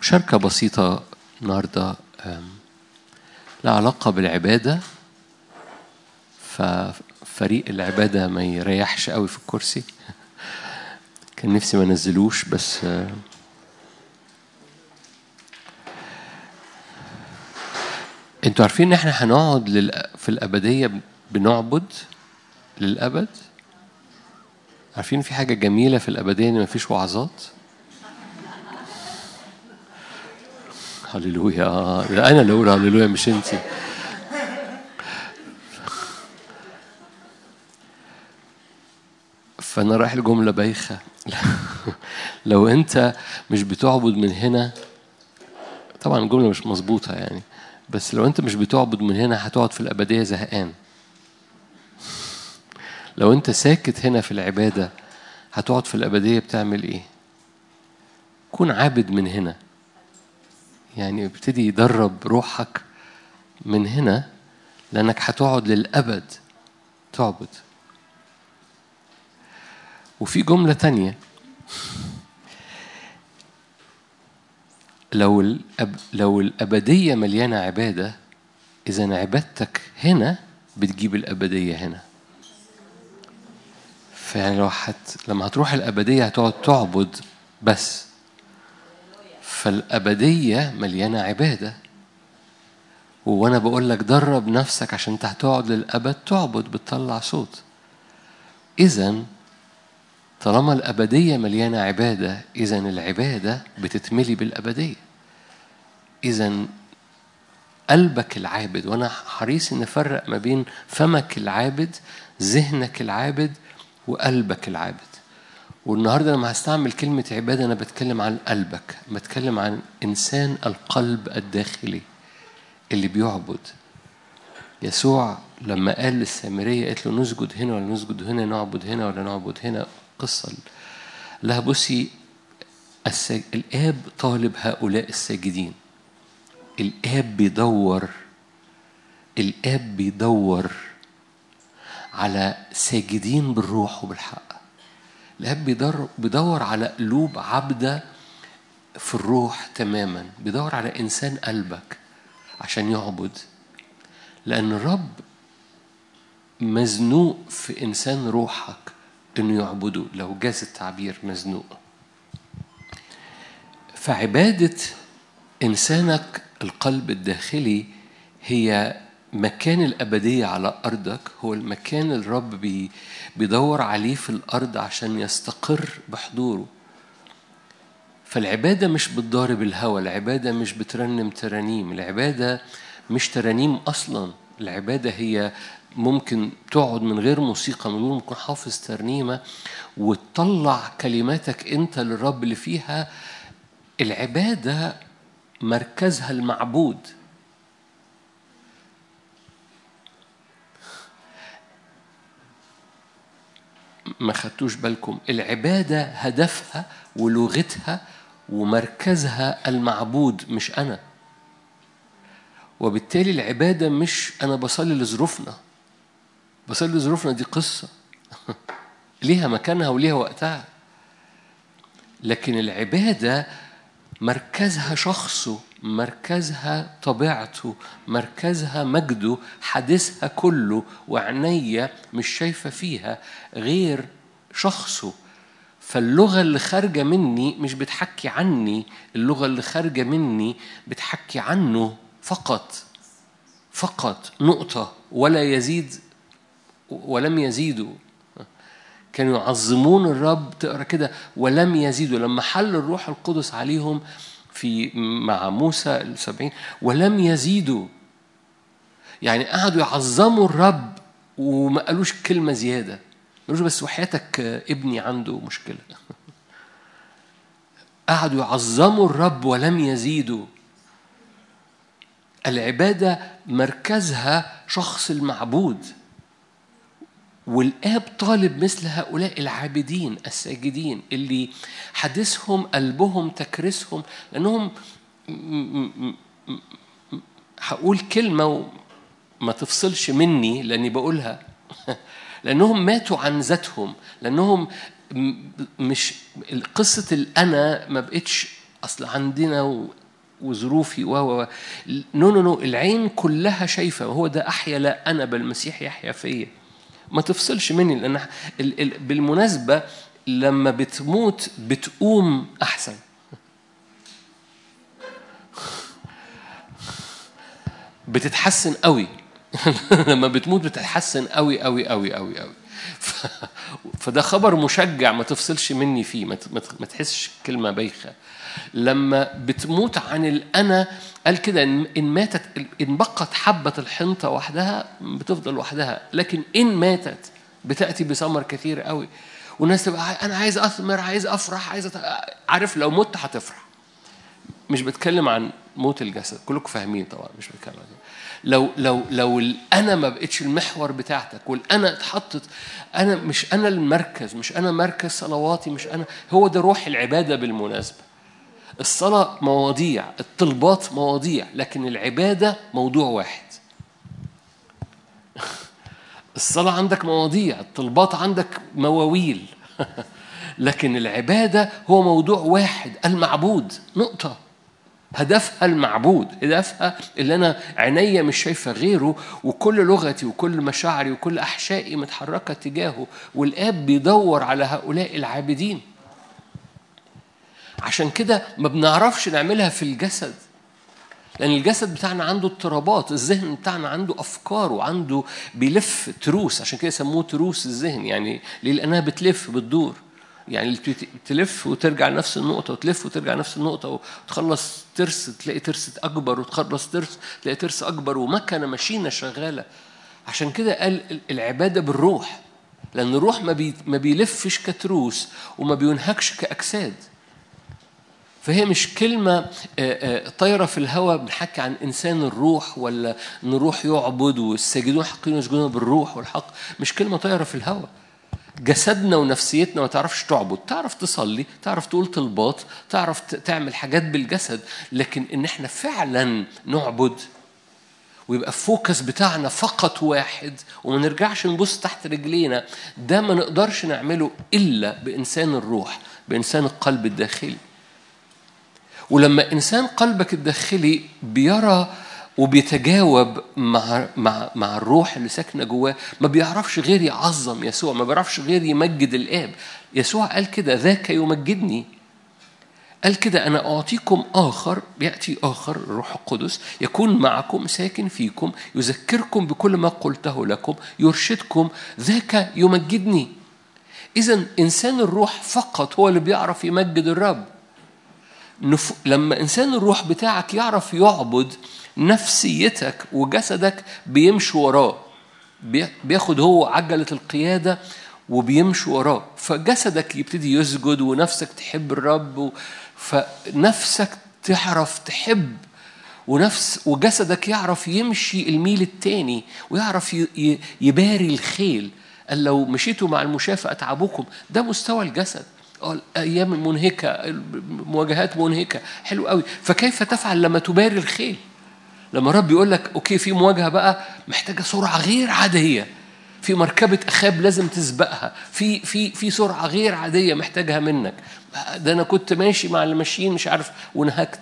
مشاركة بسيطة النهاردة لها علاقة بالعبادة. ففريق العبادة ما يريحش قوي في الكرسي، كان نفسي ما نزلوش، بس انتوا عارفين ان احنا هنقعد في الأبدية بنعبد للأبد. عارفين في حاجة جميلة في الأبدية ان مفيش وعظات. هللويا. ده أنا اللي أقول هللويا مش أنتي. فأنا رايح الجملة بايخة. لو أنت مش بتعبد من هنا، طبعا الجملة مش مظبوطة يعني، بس لو أنت مش بتعبد من هنا هتقعد في الأبدية زهقان. لو أنت ساكت هنا في العبادة هتقعد في الأبدية بتعمل إيه؟ كون عابد من هنا، يعني ابتدي يدرب روحك من هنا، لأنك هتقعد للأبد تعبد. وفي جملة تانية، لو الأبدية مليانة عبادة، إذن عبادتك هنا بتجيب الأبدية هنا. فيعني لما هتروح الأبدية هتقعد تعبد بس، فالأبدية مليانة عبادة. وأنا بقول لك درب نفسك عشان انت هتقعد للأبد تعبد بتطلع صوت. إذن طالما الأبدية مليانة عبادة، إذن العبادة بتتملي بالأبدية. إذن قلبك العابد، وأنا حريص إن أفرق ما بين فمك العابد، ذهنك العابد، وقلبك العابد. والنهاردة لما هستعمل كلمة عبادة أنا بتكلم عن قلبك، بتكلم عن إنسان القلب الداخلي اللي بيعبد. يسوع لما قال للسامرية قالت له نسجد هنا ولا نسجد هنا، نعبد هنا ولا نعبد هنا، قصة لها بصي الآب طالب هؤلاء الساجدين. الآب بيدور على ساجدين بالروح وبالحق. الآب بيدور على قلوب عبدة في الروح تماما، بيدور على إنسان قلبك عشان يعبد. لأن الرب مزنوق في إنسان روحك إنه يعبده، لو جاز التعبير مزنوق. فعبادة إنسانك القلب الداخلي هي مكان الأبدية على أرضك، هو المكان الرب بيدور عليه في الأرض عشان يستقر بحضوره. فالعبادة مش بتضارب الهوى، العبادة مش بترنم ترانيم، العبادة مش ترانيم أصلا. العبادة هي ممكن تقعد من غير موسيقى، من غير ممكن حافظ ترنيمة وتطلع كلماتك أنت للرب اللي فيها. العبادة مركزها المعبود. ما خدتوش بالكم؟ العبادة هدفها ولغتها ومركزها المعبود مش أنا. وبالتالي العبادة مش أنا بصلي لظروفنا، بصلي لظروفنا دي قصة ليها مكانها وليها وقتها. لكن العبادة مركزها شخصه، مركزها طبيعته، مركزها مجده، حدثها كله، وعنية مش شايفة فيها غير شخصه. فاللغة اللي خارجة مني مش بتحكي عني، اللغة اللي خارجة مني بتحكي عنه فقط نقطة، ولا يزيد ولم يزيدوا. كانوا يعظمون الرب، تقرأ كده ولم يزيدوا. لما حل الروح القدس عليهم مع موسى 70 ولم يزيدوا، يعني قعدوا يعظموا الرب وما قالوش كلمة زيادة، قالوش بس وحياتك ابني عنده مشكلة. قعدوا يعظموا الرب ولم يزيدوا. العبادة مركزها شخص المعبود، والآب طالب مثل هؤلاء العابدين الساجدين اللي حدثهم قلبهم تكرسهم. لأنهم هقول كلمة وما تفصلش مني لأني بقولها لأنهم ماتوا عن ذاتهم، لأنهم مش قصة الأنا ما بقتش أصل عندنا وظروفي نو العين كلها شايفة. هو ده أحيا لا أنا بل المسيح يحيا فيا. ما تفصلش مني، لأن بالمناسبة لما بتموت بتقوم أحسن. بتتحسن قوي. لما بتموت بتتحسن قوي قوي قوي قوي قوي. فده خبر مشجع، ما تفصلش مني فيه، ما تحسش كلمة بايخة. لما بتموت عن الأنا، قال كده إن ماتت، إن بقت حبة الحنطة وحدها بتفضل وحدها، لكن إن ماتت بتأتي بثمر كثير قوي. والناس تبقى أنا عايز أثمر، عايز أفرح، عارف لو مت هتفرح. مش بتكلم عن موت الجسد، كلكم فاهمين طبعا، مش بتكلم عن لو الأنا ما بقتش المحور بتاعتك، والأنا اتحطت، أنا مش أنا المركز، مش أنا مركز صلواتي، مش أنا. هو ده روح العبادة بالمناسبة. الصلاة مواضيع، الطلبات مواضيع، لكن العبادة موضوع واحد. الصلاة عندك مواضيع، الطلبات عندك مواويل. لكن العبادة هو موضوع واحد، المعبود، نقطة. هدفها المعبود، هدفها اللي أنا عينيا مش شايفة غيره، وكل لغتي وكل مشاعري وكل أحشائي متحركة تجاهه، والآب بيدور على هؤلاء العابدين. عشان كده ما بنعرفش نعملها في الجسد، لأن الجسد بتاعنا عنده اضطرابات، الذهن بتاعنا عنده أفكار وعنده بيلف تروس. عشان كده سموه تروس الذهن، يعني ليه؟ لأنها بتلف بتدور، يعني تلف وترجع نفس النقطة، وتلف وترجع نفس النقطة، وتخلص ترس تلاقي ترس أكبر، وتخلص ترس تلاقي ترس أكبر، ومكنة ماشينة شغالة. عشان كده قال العبادة بالروح، لأن الروح ما بيلفش كتروس وما بينهكش كأجساد. فهي مش كلمة طايرة في الهواء بنحكي عن إنسان الروح، ولا نروح يعبد والساجدون حقين يسجدون بالروح والحق. مش كلمة طايرة في الهواء. جسدنا ونفسيتنا ما تعرفش تعبد، تعرف تصلي، تعرف تقول طلبات، تعرف تعمل حاجات بالجسد، لكن إن إحنا فعلا نعبد ويبقى الفوكس بتاعنا فقط واحد، وما نرجعش نبص تحت رجلينا، ده ما نقدرش نعمله إلا بإنسان الروح، بإنسان القلب الداخلي. ولما إنسان قلبك الداخلي بيرى وبيتجاوب مع الروح اللي ساكنة جواه، ما بيعرفش غير يعظم يسوع، ما بيعرفش غير يمجد الآب. يسوع قال كده ذاك يمجدني. قال كده أنا أعطيكم آخر، يأتي آخر الروح القدس يكون معكم ساكن فيكم، يذكركم بكل ما قلته لكم، يرشدكم، ذاك يمجدني. إذن إنسان الروح فقط هو اللي بيعرف يمجد الرب. لما إنسان الروح بتاعك يعرف يعبد، نفسيتك وجسدك بيمشوا وراه، بياخد هو عجلة القيادة وبيمشي وراه. فجسدك يبتدي يسجد، ونفسك تحب الرب، فنفسك تعرف تحب، وجسدك يعرف يمشي الميل التاني، ويعرف يباري الخيل. قال لو مشيتوا مع المشاة فأتعبوكم. ده مستوى الجسد. أيام منهكة، مواجهات منهكة، حلو قوي. فكيف تفعل لما تباري الخيل؟ لما رب يقول لك أوكي في مواجهة بقى محتاجة سرعة غير عادية، في مركبة أخاب لازم تسبقها، في سرعة غير عادية محتاجها منك. ده أنا كنت ماشي مع الماشيين مش عارف ونهكت.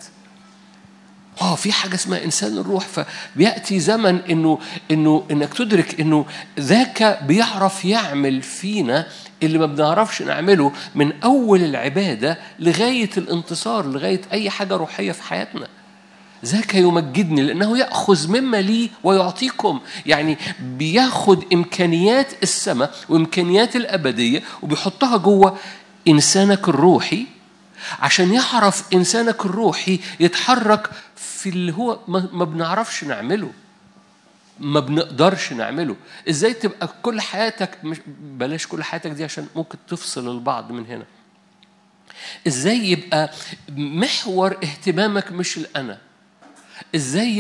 في حاجة اسمها إنسان الروح. فبيأتي زمن إنك تدرك إنه ذاك بيعرف يعمل فينا اللي ما بنعرفش نعمله، من أول العبادة لغاية الانتصار، لغاية أي حاجة روحية في حياتنا. ذاك يمجدني لأنه يأخذ مما لي ويعطيكم. يعني بياخد إمكانيات السماء وإمكانيات الأبدية وبيحطها جوه إنسانك الروحي، عشان يعرف إنسانك الروحي يتحرك في اللي هو ما بنعرفش نعمله، ما بنقدرش نعمله. إزاي تبقى كل حياتك، مش بلاش كل حياتك دي عشان ممكن تفصل البعض من هنا. إزاي يبقى محور اهتمامك مش الأنا؟ إزاي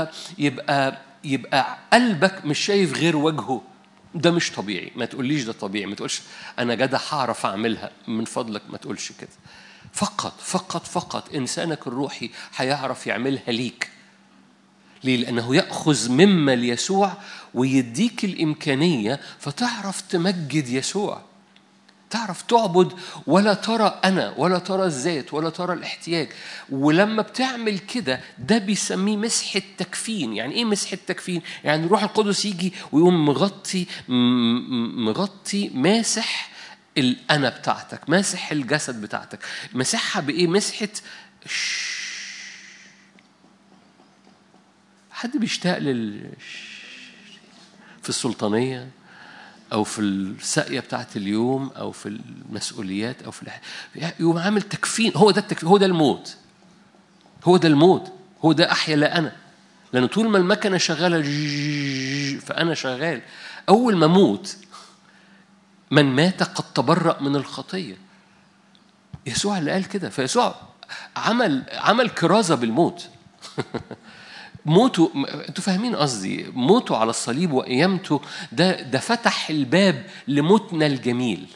يبقى قلبك مش شايف غير وجهه؟ ده مش طبيعي. ما تقوليش ده طبيعي، ما تقولش أنا جدع هعرف أعملها، من فضلك ما تقولش كده. فقط إنسانك الروحي هيعرف يعملها ليك. ليه؟ لأنه يأخذ مما ليسوع ويديك الإمكانية فتعرف تمجد يسوع. تعرف تعبد ولا ترى أنا ولا ترى الذات ولا ترى الاحتياج. ولما بتعمل كده ده بيسميه مسحة تكفين. يعني إيه مسحة تكفين؟ يعني الروح القدس يجي ويقوم مغطي ماسح الأنا بتاعتك، ماسح الجسد بتاعتك. مسحها بإيه؟ مسحة حد بيشتاق في السلطانية أو في الساقية بتاعت اليوم أو في المسؤوليات أو في يقوم عامل تكفين. هو ده التكفين، هو ده الموت، هو ده الموت، هو ده أحيا لا أنا. لأن طول ما المكنة شغالة فأنا شغال. أول ما موت، من مات قد تبرأ من الخطية. يسوع اللي قال كده. فيسوع عمل كرازة بالموت. موته، انتوا فاهمين قصدي؟ موته على الصليب وقيامته ده فتح الباب لموتنا الجميل،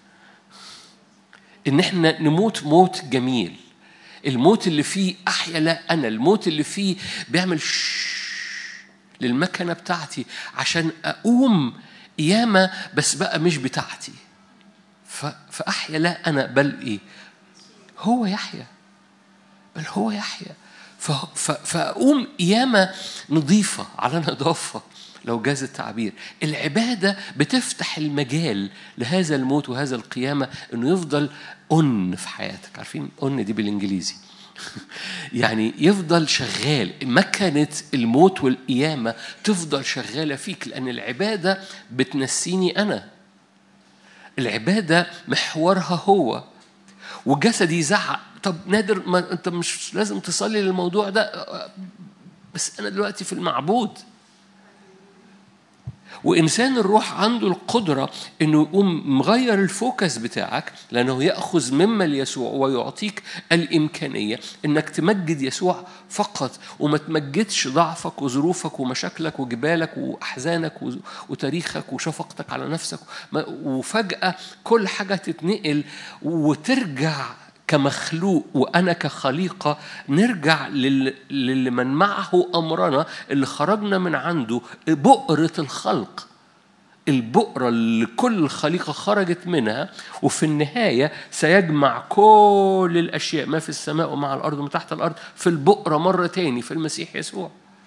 ان احنا نموت موت جميل. الموت اللي فيه احيا لا انا، الموت اللي فيه بيعمل للمكنه بتاعتي عشان اقوم قيامه، بس بقى مش بتاعتي. فاحيا لا انا بل ايه؟ هو يحيا، بل هو يحيا. فأقوم قيامة نظيفة على نظافة لو جاز التعبير. العبادة بتفتح المجال لهذا الموت وهذا القيامة إنه يفضل في حياتك. عارفين دي بالإنجليزي؟ يعني يفضل شغال. مكنة الموت والقيامة تفضل شغالة فيك، لأن العبادة بتنسيني أنا. العبادة محورها هو. وجسدي يزعق، طب نادر ما انت مش لازم تصلي للموضوع ده، بس انا دلوقتي في المعبود. وإنسان الروح عنده القدرة إنه يقوم مغير الفوكس بتاعك، لأنه يأخذ مما ليسوع ويعطيك الإمكانية إنك تمجد يسوع فقط، وما تمجدش ضعفك وظروفك ومشاكلك وجبالك وأحزانك وتاريخك وشفقتك على نفسك. وفجأة كل حاجة تتنقل وترجع كمخلوق، وأنا كخليقة نرجع للي من معه أمرنا، اللي خرجنا من عنده، بؤرة الخلق، البؤرة اللي كل الخليقة خرجت منها. وفي النهاية سيجمع كل الأشياء ما في السماء ومع الأرض وما تحت الأرض في البؤرة مرة تاني في المسيح يسوع.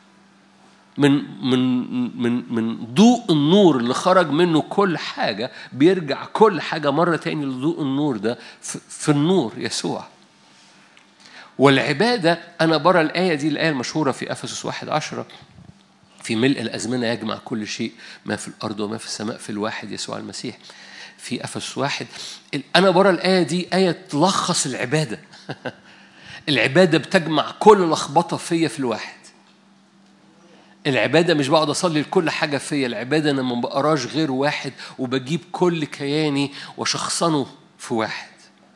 من ضوء النور اللي خرج منه كل حاجة بيرجع كل حاجة مرة تاني لضوء النور ده في النور يسوع. والعبادة أنا برى الآية دي، الآية المشهورة في أفسس 1:10: في ملء الأزمنة يجمع كل شيء ما في الأرض وما في السماء في الواحد يسوع المسيح. في أفسس 1 أنا برى الآية دي آية تلخص العبادة. العبادة بتجمع كل لخبطة فيا في الواحد. العبادة مش بقعد أصلي لكل حاجة فيا. العبادة أنا ما بقراش غير واحد وبجيب كل كياني وشخصنه في واحد.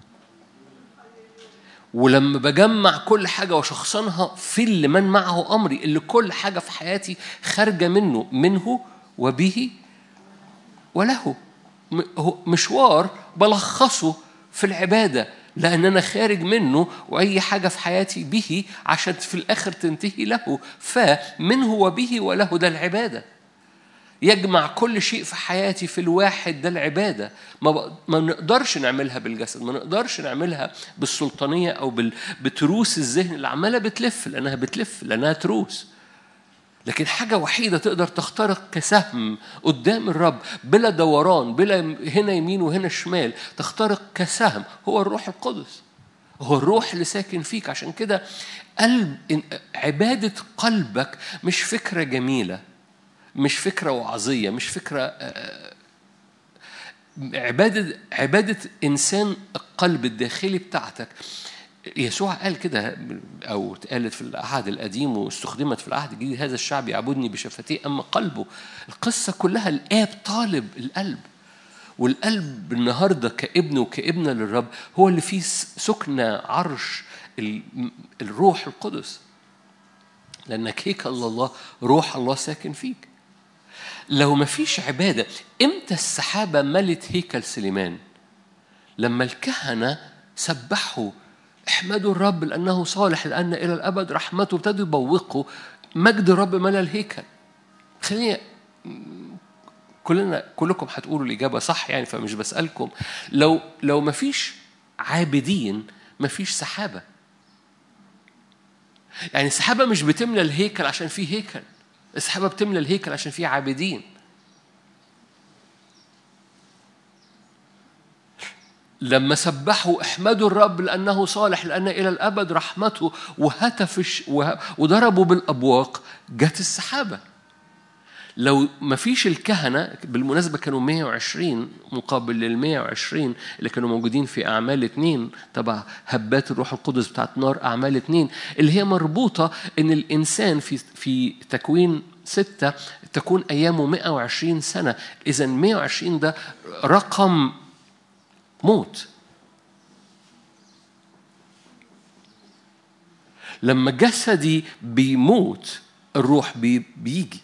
ولما بجمع كل حاجة وشخصنها في اللي من معه أمري، اللي كل حاجة في حياتي خارجة منه وبه وله، مشوار بلخصه في العبادة، لأن أنا خارج منه وأي حاجة في حياتي به عشان في الآخر تنتهي له. فمنه وبه وله ده العبادة. يجمع كل شيء في حياتي في الواحد ده العبادة. ما نقدرش نعملها بالجسد، ما نقدرش نعملها بالسلطانية أو بتروس الذهن اللي عمالة بتلف، لأنها تروس. لكن حاجة وحيدة تقدر تخترق كسهم قدام الرب بلا دوران، بلا هنا يمين وهنا شمال، تخترق كسهم، هو الروح القدس، هو الروح اللي ساكن فيك. عشان كده عبادة قلبك مش فكرة جميلة، مش فكرة وعظية، مش فكرة. عبادة إنسان القلب الداخلي بتاعتك. يسوع قال كده، أو قالت في العهد القديم واستخدمت في العهد الجديد: هذا الشعب يعبدني بشفتيه أما قلبه. القصة كلها الآب طالب القلب، والقلب النهاردة كابن وكابنة للرب هو اللي فيه سكن عرش الروح القدس، لأنك هيكل الله، روح الله ساكن فيك. لو ما فيش عبادة، إمتى السحابة ملت هيكل سليمان؟ لما الكهنة سبحوا احمدوا الرب لأنه صالح لأن إلى الأبد رحمته، ابتدوا يبوقوا مجد الرب ملا الهيكل. خليني كلكم هتقولوا الإجابة صح يعني، فمش بسألكم. لو مفيش عابدين مفيش سحابة. يعني السحابة مش بتملى الهيكل عشان فيه هيكل، السحابة بتملى الهيكل عشان فيه عابدين. لما سبحوا احمدوا الرب لأنه صالح لأن إلى الأبد رحمته، وهتف وضربوا بالأبواق، جت السحابة. لو ما فيش الكهنة، بالمناسبة كانوا 120 مقابل لل 120 اللي كانوا موجودين في أعمال 2 تبع هبات الروح القدس بتاعت نار أعمال 2، اللي هي مربوطة إن الإنسان في تكوين 6 تكون أيامه 120 سنة. إذن 120 ده رقم موت. لما جسدي بيموت الروح بيجي.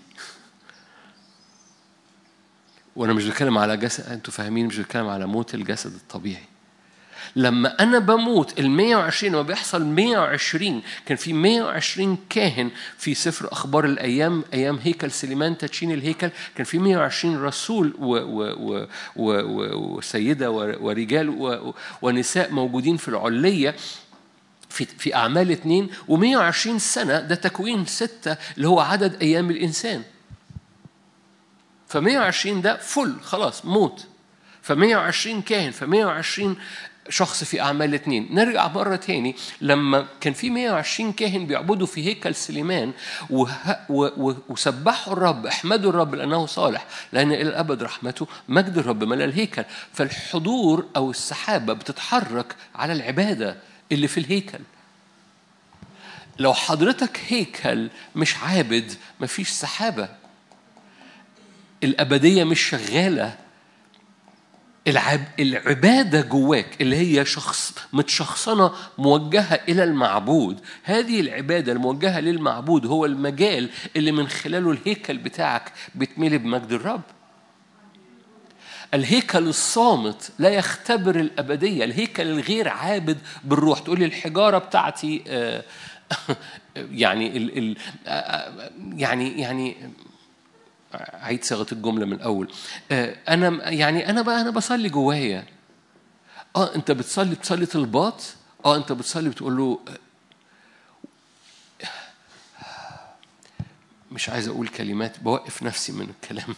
وانا مش بتكلم على جسد، انتوا فاهمين، مش بتكلم على موت الجسد الطبيعي. لما انا بموت ال 120 لما بيحصل 120، كان في 120 كاهن في سفر اخبار الايام، ايام هيكل سليمان تدشين الهيكل، كان في 120 رسول وسيده ورجال ونساء موجودين في العليه في اعمال 2. و120 سنه ده تكوين 6 اللي هو عدد ايام الانسان. ف120 ده فل خلاص موت. ف120 كاهن، ف120 شخص في أعمال 2. نرجع مرة تاني، لما كان في 120 كاهن بيعبدوا في هيكل سليمان وسبحوا الرب احمدوا الرب لأنه صالح لأن إلى الأبد رحمته، مجد الرب ملأ الهيكل. فالحضور أو السحابة بتتحرك على العبادة اللي في الهيكل. لو حضرتك هيكل مش عابد مفيش سحابة، الأبدية مش شغالة. العبادة جواك اللي هي شخص متشخصنة موجهة إلى المعبود، هذه العبادة الموجهة للمعبود هو المجال اللي من خلاله الهيكل بتاعك بتملي بمجد الرب. الهيكل الصامت لا يختبر الأبدية. الهيكل الغير عابد بالروح، تقول لي الحجارة بتاعتي يعني عيد صياغة الجملة من الأول. أنا بصلي جوايا. أنت بتصلي طلبات. أنت بتصلي بتقول له مش عايز أقول كلمات، بوقف نفسي من الكلام.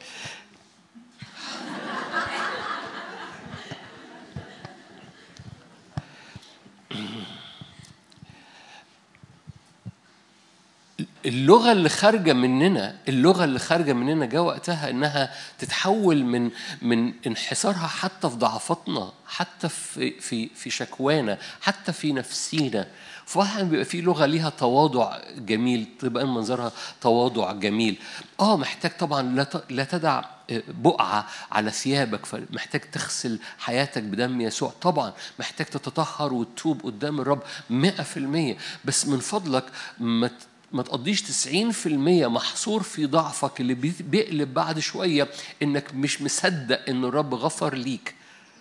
اللغة اللي خارجة مننا جاء وقتها إنها تتحول من انحسارها حتى في ضعفتنا، حتى في شكوانا، حتى في نفسينا. فواحد بيبقى في لغة ليها تواضع جميل، تبقى منظرها تواضع جميل. محتاج طبعا لا تدع بقعة على ثيابك، فمحتاج تغسل حياتك بدم يسوع. طبعا محتاج تتطهر وتتوب قدام الرب 100%. بس من فضلك ما تقضيش 90% محصور في ضعفك اللي بيقلب بعد شوية إنك مش مصدق إن الرب غفر ليك.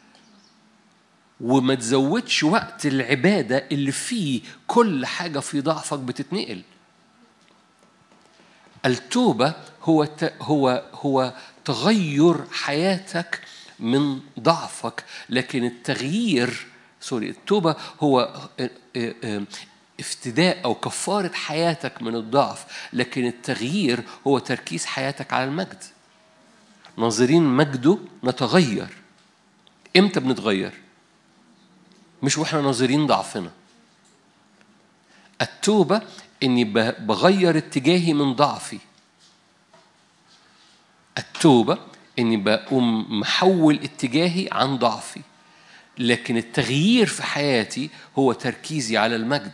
وما تزودش وقت العبادة اللي فيه كل حاجة في ضعفك بتتنقل. التوبة هو تغير حياتك من ضعفك، لكن التوبة هو افتداء أو كفارة حياتك من الضعف، لكن التغيير هو تركيز حياتك على المجد. ناظرين مجده نتغير. إمتى بنتغير؟ مش وإحنا ناظرين ضعفنا. التوبة إني بغير اتجاهي من ضعفي. التوبة إني بقوم محول اتجاهي عن ضعفي، لكن التغيير في حياتي هو تركيزي على المجد.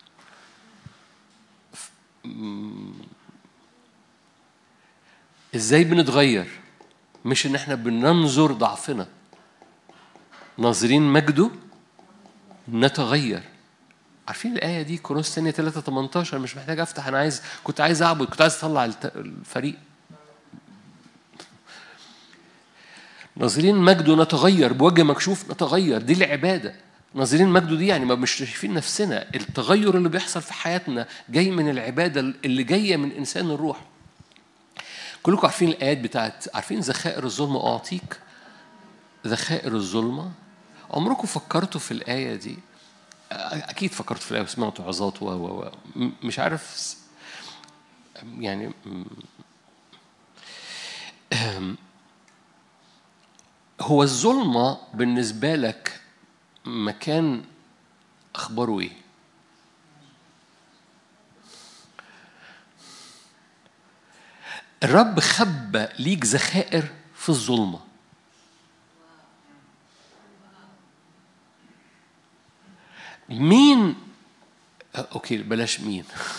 إزاي بنتغير؟ مش إن إحنا بننظر ضعفنا، ناظرين مجده نتغير. عارفين الآية دي كورنثوس الثانية 3:18؟ مش محتاج أفتح. أنا كنت عايز أعبد، كنت عايز أطلع الفريق. ناظرين مجده نتغير بوجه مكشوف نتغير. دي العبادة. ناظرين مجده دي يعني ما مش شايفين نفسنا. التغير اللي بيحصل في حياتنا جاي من العبادة اللي جاية من إنسان الروح. كلكم عارفين الآيات بتاعت، عارفين ذخائر الظلم أعطيك، ذخائر الظلمة. عمركم فكرتوا في الآية دي؟ أكيد فكرتوا في الآية وسمعتوا عظات مش عارف يعني. هو الظلمة بالنسبة لك مكان أخباره إيه؟ الرب خبى ليك ذخائر في الظلمة. مين؟ أوكي بلاش مين.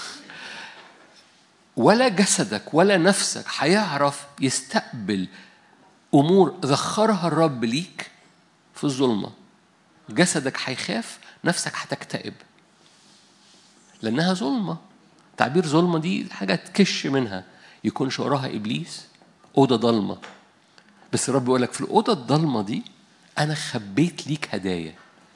ولا جسدك ولا نفسك هيعرف يستقبل أمور ذخرها الرب ليك في الظلمة. جسدك هيخاف، نفسك هتكتئب لأنها ظلمة. تعبير ظلمة دي حاجة تكش منها، يكونش وراها إبليس، أوضة ضلمة. بس الرب يقول لك في الأوضة الضلمة دي أنا خبيت ليك هدايا.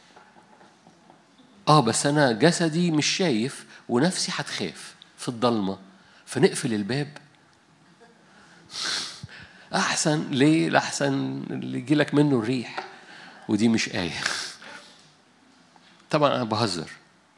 بس أنا جسدي مش شايف ونفسي هتخاف في الضلمة، فنقفل الباب أحسن. ليه؟ لأحسن اللي يجي لك منه الريح. ودي مش آية طبعا، أنا بهزر.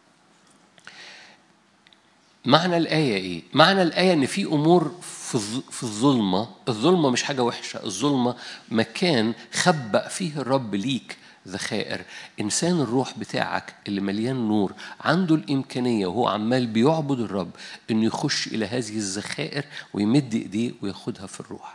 معنى الآية إيه؟ معنى الآية إن في أمور في الظلمة. الظلمة مش حاجة وحشة، الظلمة مكان خبأ فيه الرب ليك ذخائر. إنسان الروح بتاعك اللي مليان نور عنده الإمكانية وهو عمال بيعبد الرب إنه يخش إلى هذه الذخائر ويمد إيديه وياخدها في الروح.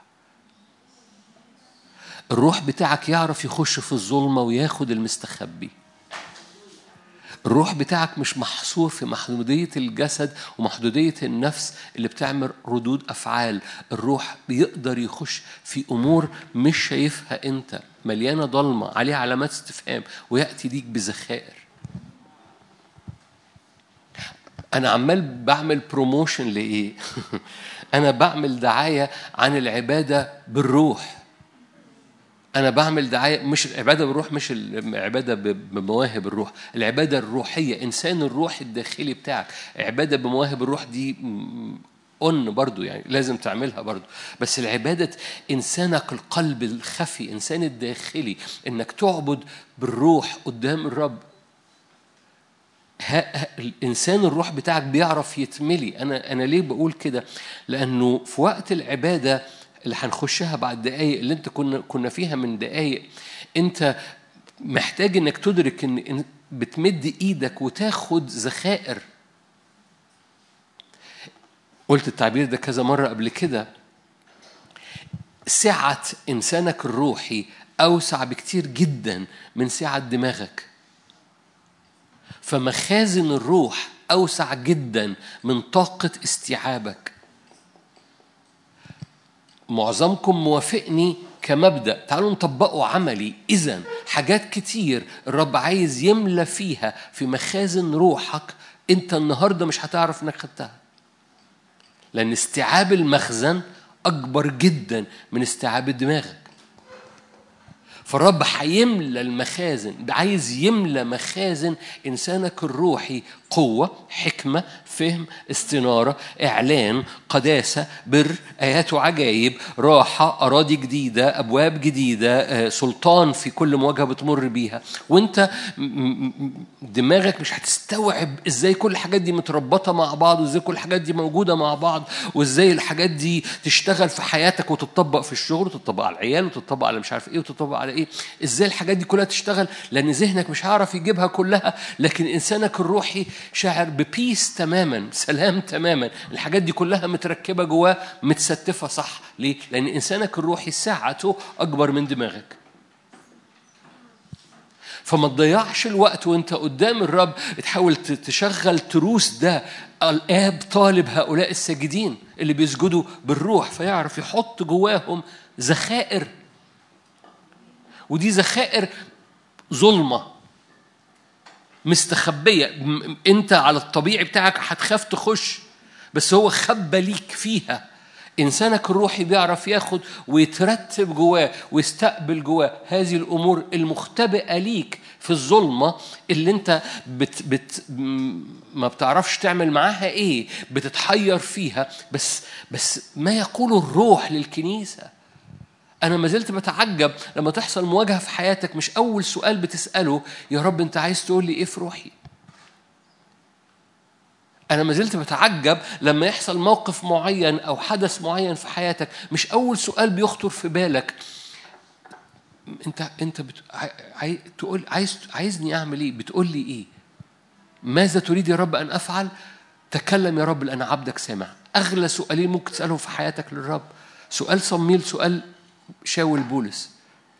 الروح بتاعك يعرف يخش في الظلمة وياخد المستخبي. الروح بتاعك مش محصور في محدودية الجسد ومحدودية النفس اللي بتعمل ردود أفعال. الروح بيقدر يخش في أمور مش شايفها أنت، مليانة ضلمة عليها علامات استفهام، ويأتي ليك بذخائر. أنا عمال بعمل بروموشن لإيه؟ أنا بعمل دعاية عن العبادة بالروح. أنا بعمل دعاية، مش العبادة بالروح، مش العبادة بمواهب الروح، العبادة الروحية. إنسان الروح الداخلي بتاعك عبادة بمواهب الروح دي برضو يعني لازم تعملها برضو. بس العبادة إنسانك القلب الخفي، إنسان الداخلي، إنك تعبد بالروح قدام الرب. الإنسان الروح بتاعك بيعرف يتملي. أنا ليه بقول كده؟ لأنه في وقت العبادة اللي هنخشها بعد دقايق، اللي انت كنا فيها من دقايق، انت محتاج انك تدرك ان بتمد ايدك وتاخد ذخائر. قلت التعبير ده كذا مرة قبل كده. سعة إنسانك الروحي أوسع بكتير جدا من سعة دماغك. فمخازن الروح أوسع جدا من طاقة استيعابك. معظمكم موافقني كمبدأ، تعالوا نطبقه عملي. إذن حاجات كتير الرب عايز يملى فيها في مخازن روحك، أنت النهاردة مش هتعرف إنك خدتها، لأن استيعاب المخزن أكبر جدا من استيعاب دماغك. فالرب هيملى المخازن، عايز يملى مخازن إنسانك الروحي قوة، حكمة، فهم، استنارة، إعلان، قداسة، بر، آيات وعجائب، راحة، أراضي جديدة، أبواب جديدة، سلطان في كل مواجهة بتمر بيها. وانت دماغك مش هتستوعب ازاي كل الحاجات دي متربطة مع بعض، وازاي كل الحاجات دي موجودة مع بعض، وازاي الحاجات دي تشتغل في حياتك وتطبق في الشغل، وتطبق على العيال، وتطبق على مش عارف ايه، وتطبق على ايه. ازاي الحاجات دي كلها تشتغل؟ لان ذهنك مش هيعرف يجيبها كلها، لكن انسانك الروحي شاعر ببيس تماما، سلام تماما. الحاجات دي كلها متركبة جواه، متستفة صح. ليه؟ لان انسانك الروحي ساعته اكبر من دماغك. فما تضيعش الوقت وانت قدام الرب تحاول تشغل تروس ده. الآب طالب هؤلاء الساجدين اللي بيسجدوا بالروح فيعرف يحط جواهم ذخائر، ودي ذخائر ظلمة مستخبية. انت على الطبيعي بتاعك هتخاف تخش، بس هو خبى ليك فيها. إنسانك الروحي بيعرف ياخد ويترتب جواه ويستقبل جواه هذه الأمور المختبئة ليك في الظلمة اللي انت ما بتعرفش تعمل معاها ايه، بتتحير فيها. بس ما يقوله الروح للكنيسة. أنا ما زلت بتعجب لما تحصل مواجهة في حياتك، مش أول سؤال بتسأله يا رب أنت عايز تقول لي إيه في روحي. أنا ما زلت بتعجب لما يحصل موقف معين أو حدث معين في حياتك، مش أول سؤال بيخطر في بالك أنت تقول عايزني أعمل إيه؟ بتقول لي إيه؟ ماذا تريد يا رب أن أفعل؟ تكلم يا رب لأن عبدك سامع. أغلى سؤالين ممكن تسألهم في حياتك للرب. سؤال صمويل، سؤال شاول بولس.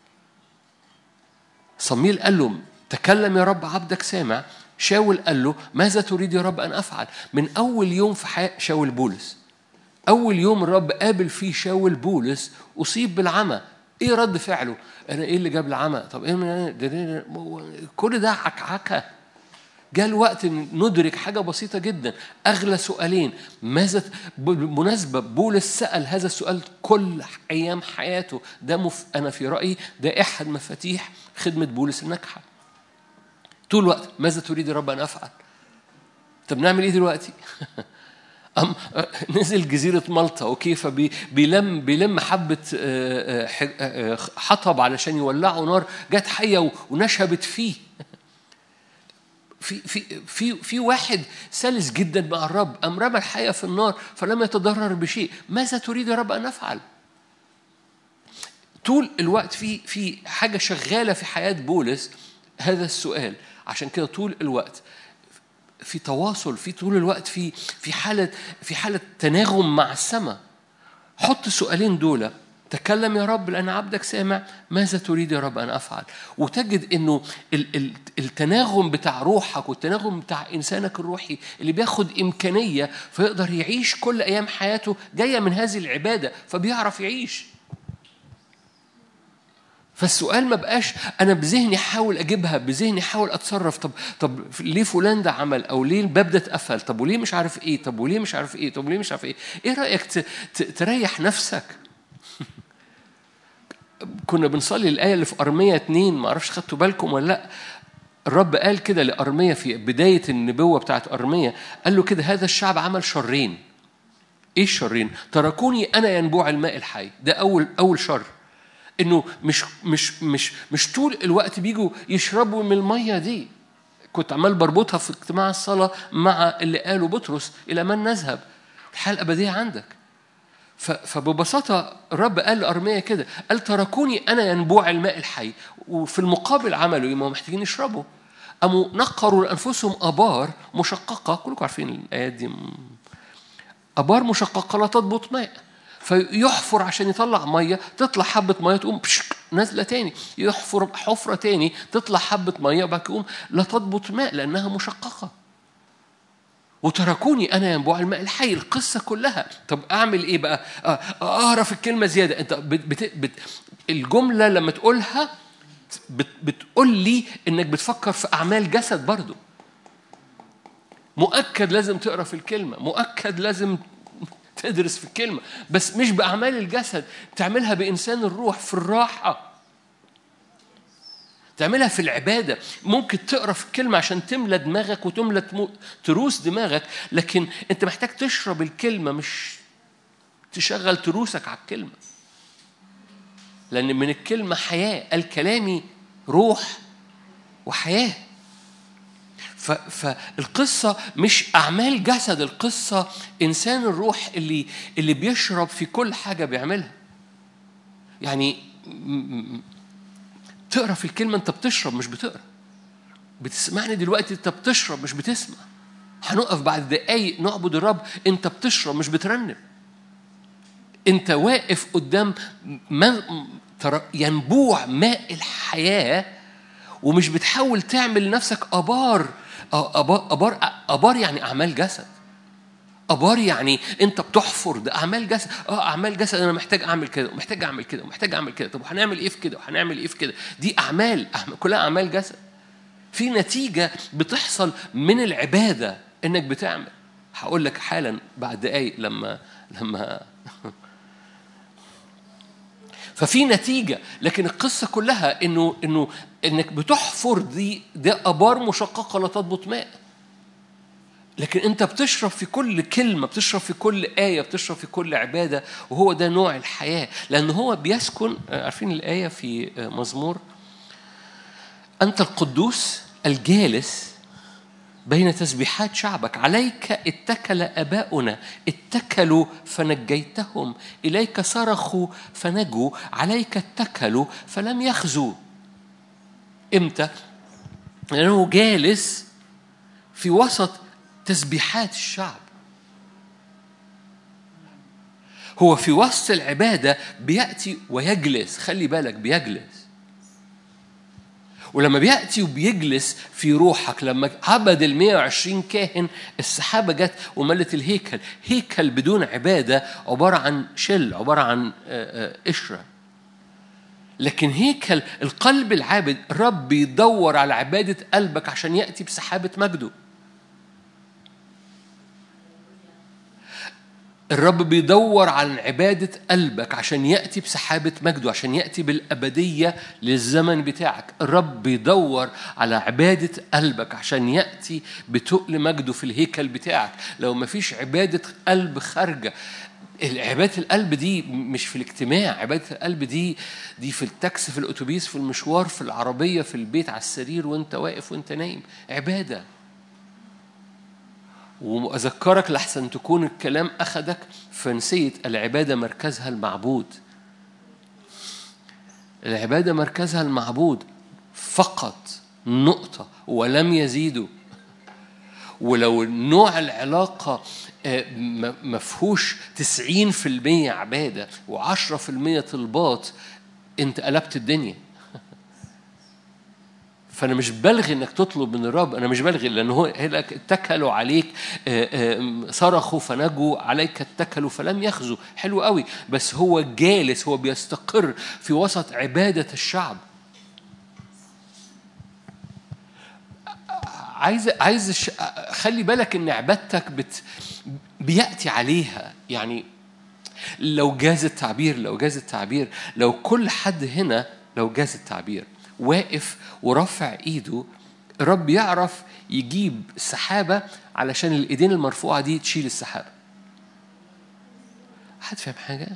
صمويل قال له تكلم يا رب عبدك سامع. شاول قال له ماذا تريد يا رب أن أفعل؟ من أول يوم في حياة شاول بولس، أول يوم الرب قابل فيه شاول بولس أصيب بالعمى. إيه رد فعله؟ أنا إيه اللي جاب العمى؟ طب إيه كل ده عكعكة. جاء الوقت ندرك حاجة بسيطة جدا. أغلى سؤالين. ماذا بالمناسبة بولس سأل هذا السؤال كل أيام حياته. ده أنا في رأيي ده أحد مفاتيح خدمة بولس الناجحة. طول الوقت ماذا تريد يا رب أن أفعل؟ طب نعمل إيه دلوقتي؟ نزل جزيرة مالطا أوكي، فبيلم حبة حطب علشان يولعوا نار، جت حية ونشبت فيه. في واحد سلس جدا مع الرب، أم رمى الحية في النار فلم يتضرر بشيء. ماذا تريد يا رب أن أفعل؟ طول الوقت في حاجة شغالة في حياة بولس هذا السؤال. عشان كده طول الوقت في تواصل، في طول الوقت في حالة تناغم مع السماء. حط السؤالين دول، تكلم يا رب لأن عبدك سامع، ماذا تريد يا رب أن أفعل؟ وتجد إنه التناغم بتاع روحك والتناغم بتاع إنسانك الروحي اللي بياخد إمكانية فيقدر يعيش كل أيام حياته جاية من هذه العبادة، فبيعرف يعيش. فالسؤال ما بقاش أنا بذهني حاول أجيبها، بذهني حاول أتصرف. طب ليه فلان ده عمل، أو ليه الباب ده اتقفل، طب وليه مش عارف إيه، طب وليه مش عارف إيه، طب وليه مش عارف إيه. إيه رأيك تريح نفسك؟ كنا بنصلي الآية اللي في أرمية 2، ما أعرفش خدتوا بالكم ولا لأ. الرب قال كده لأرمية في بداية النبوة بتاعت أرمية، قال له كده هذا الشعب عمل شرين. إيه الشرين؟ تركوني أنا ينبوع الماء الحي. ده أول شر، إنه مش طول الوقت بيجوا يشربوا من المية دي. كنت عمال بربطها في اجتماع الصلاة مع اللي قاله بطرس إلى من نذهب، الحياة الأبدية عندك. فببساطة الرب قال لأرمية كده، قال تركوني أنا ينبوع الماء الحي. وفي المقابل عملوا ما محتاجين يشربوا، قاموا نقروا لأنفسهم أبار مشققة. كلكم عارفين الآيات دي، أبار مشققة لا تضبط ماء. فيحفر عشان يطلع مية، تطلع حبة مية تقوم نازلة تاني، يحفر حفرة تاني تطلع حبة مية وبعد كده لا تضبط ماء لأنها مشققة. وتركوني أنا ينبوع الماء الحي. القصة كلها. طب أعمل إيه بقى؟ أعرف الكلمة زيادة. أنت الجملة لما تقولها بتقول لي إنك بتفكر في أعمال جسد برضو. مؤكد لازم تقرأ في الكلمة، مؤكد لازم تدرس في الكلمة، بس مش بأعمال الجسد. تعملها بإنسان الروح في الراحة، تعملها في العبادة. ممكن تقرأ في الكلمة عشان تملى دماغك وتملى تروس دماغك، لكن أنت محتاج تشرب الكلمة، مش تشغل تروسك على الكلمة. لأن من الكلمة حياة، الكلام روح وحياة. فالقصة مش أعمال جسد، القصة إنسان الروح اللي بيشرب في كل حاجة بيعملها. يعني تقرأ في الكلمة أنت بتشرب مش بتقرأ. بتسمعني دلوقتي أنت بتشرب مش بتسمع. هنقف بعد دقايق نعبد الرب، أنت بتشرب مش بترنم. أنت واقف قدام ينبوع ماء الحياة، ومش بتحاول تعمل لنفسك أبار. أبار يعني أعمال جسد. أبار يعني أنت بتحفر، ده أعمال جسد. أعمال جسد، أنا محتاج أعمل كده ومحتاج أعمل كده ومحتاج أعمل كده. طب هنعمل إيه في كده وهنعمل إيه في كده؟ دي أعمال كلها أعمال جسد. في نتيجة بتحصل من العبادة إنك بتعمل. هقول لك حالا بعد دقايق لما ففي نتيجة، لكن القصة كلها إنك بتحفر دي آبار مشققة لا تضبط ماء. لكن أنت بتشرب في كل كلمة، بتشرب في كل آية، بتشرب في كل عبادة، وهو ده نوع الحياة. لأن هو بيسكن. عارفين الآية في مزمور: أنت القدوس الجالس بين تسبيحات شعبك، عليك اتكل آباؤنا، اتكلوا فنجيتهم، إليك صرخوا فنجوا، عليك اتكلوا فلم يخزوا. إمتى؟ لأنه جالس في وسط تسبيحات الشعب. هو في وسط العبادة بيأتي ويجلس. خلي بالك، بيجلس. ولما بيأتي وبيجلس في روحك، لما عبد 120 كاهن، السحابة جت وملت الهيكل. هيكل بدون عبادة عبارة عن شل، عبارة عن قشرة. لكن هيكل القلب العابد، رب يدور على عبادة قلبك عشان يأتي بسحابة مجده. الرب بيدور على عبادة قلبك عشان يأتي بسحابة مجده، عشان يأتي بالأبدية للزمن بتاعك. الرب بيدور على عبادة قلبك عشان يأتي بتقل مجده في الهيكل بتاعك. لو ما فيش عبادة قلب خارجة، عبادة القلب دي مش في الاجتماع، عبادة القلب دي في التاكسي، في الأتوبيس، في المشوار، في العربية، في البيت، على السرير، وانت واقف وانت نايم، عبادة. وأذكرك لحسن تكون الكلام أخدك فنسيت، العبادة مركزها المعبود. العبادة مركزها المعبود فقط، نقطة، ولم يزيدوا. ولو نوع العلاقة مفهوش 90% عبادة و10% طلبات، انت قلبت الدنيا. فأنا مش بلغي إنك تطلب من الرب، أنا مش بلغي، لأنه هو اتكلوا عليك، صرخوا فنجوا، عليك اتكلوا فلم يخزوا. حلو قوي، بس هو جالس، هو بيستقر في وسط عبادة الشعب. خلي بالك إن عبادتك بيأتي عليها. يعني لو جاز التعبير، لو كل حد هنا، لو جاز التعبير، واقف ورفع ايده، الرب يعرف يجيب السحابة علشان الايدين المرفوعة دي تشيل السحابة. حد فاهم حاجة؟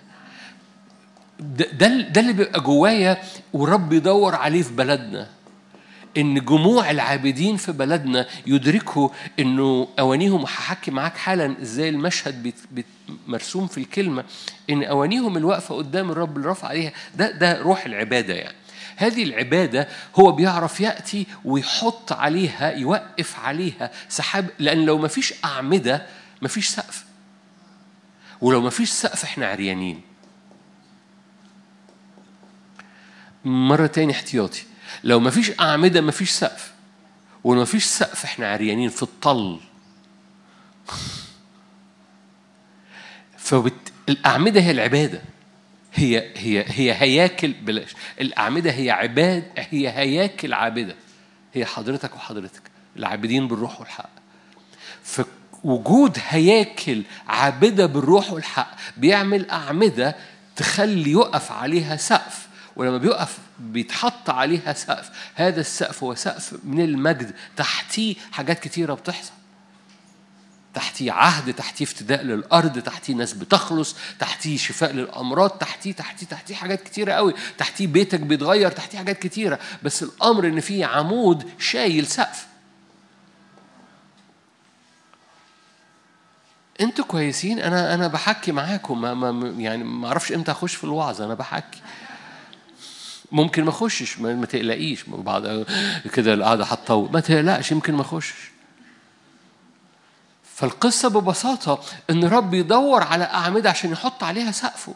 ده اللي بيبقى جوايا، ورب يدور عليه في بلدنا، إن جموع العابدين في بلدنا يدركوا إنه أوانيهم. هحكي معاك حالا إزاي المشهد مرسوم في الكلمة، إن أوانيهم الوقفة قدام الرب اللي رفع عليها، ده روح العبادة. يعني هذه العبادة هو بيعرف يأتي ويحط عليها، يوقف عليها سحاب. لأن لو ما فيش أعمدة ما فيش سقف، ولو ما فيش سقف إحنا عريانين. مرة تاني احتياطي، لو ما فيش أعمدة ما فيش سقف، ولو ما فيش سقف إحنا عريانين في الطل. فالأعمدة هي العبادة، هي هياكل. بلاش الأعمدة، هي عباد، هي هياكل عابدة، هي حضرتك وحضرتك العابدين بالروح والحق. فوجود هياكل عابدة بالروح والحق بيعمل أعمدة تخلي يقف عليها سقف، ولما بيقف بيتحط عليها سقف. هذا السقف هو سقف من المجد، تحتيه حاجات كتيرة بتحصل، تحتيه عهد، تحتيه افتداء للأرض، تحتيه ناس بتخلص، تحتيه شفاء للأمراض، تحتيه حاجات كتيرة قوي، تحتيه بيتك بيتغير، تحتيه حاجات كتيرة. بس الأمر إن فيه عمود شايل سقف. انتوا كويسين؟ أنا بحكي معاكم، يعني ما أعرفش إمتى أخش في الوعظ. أنا بحكي، ممكن ما أخشش، ما تقلقيش. بعد كده القعدة هتطول، ما تقلقش، يمكن ما أخشش. فالقصة ببساطة إن رب يدور على أعمدة عشان يحط عليها سقفه.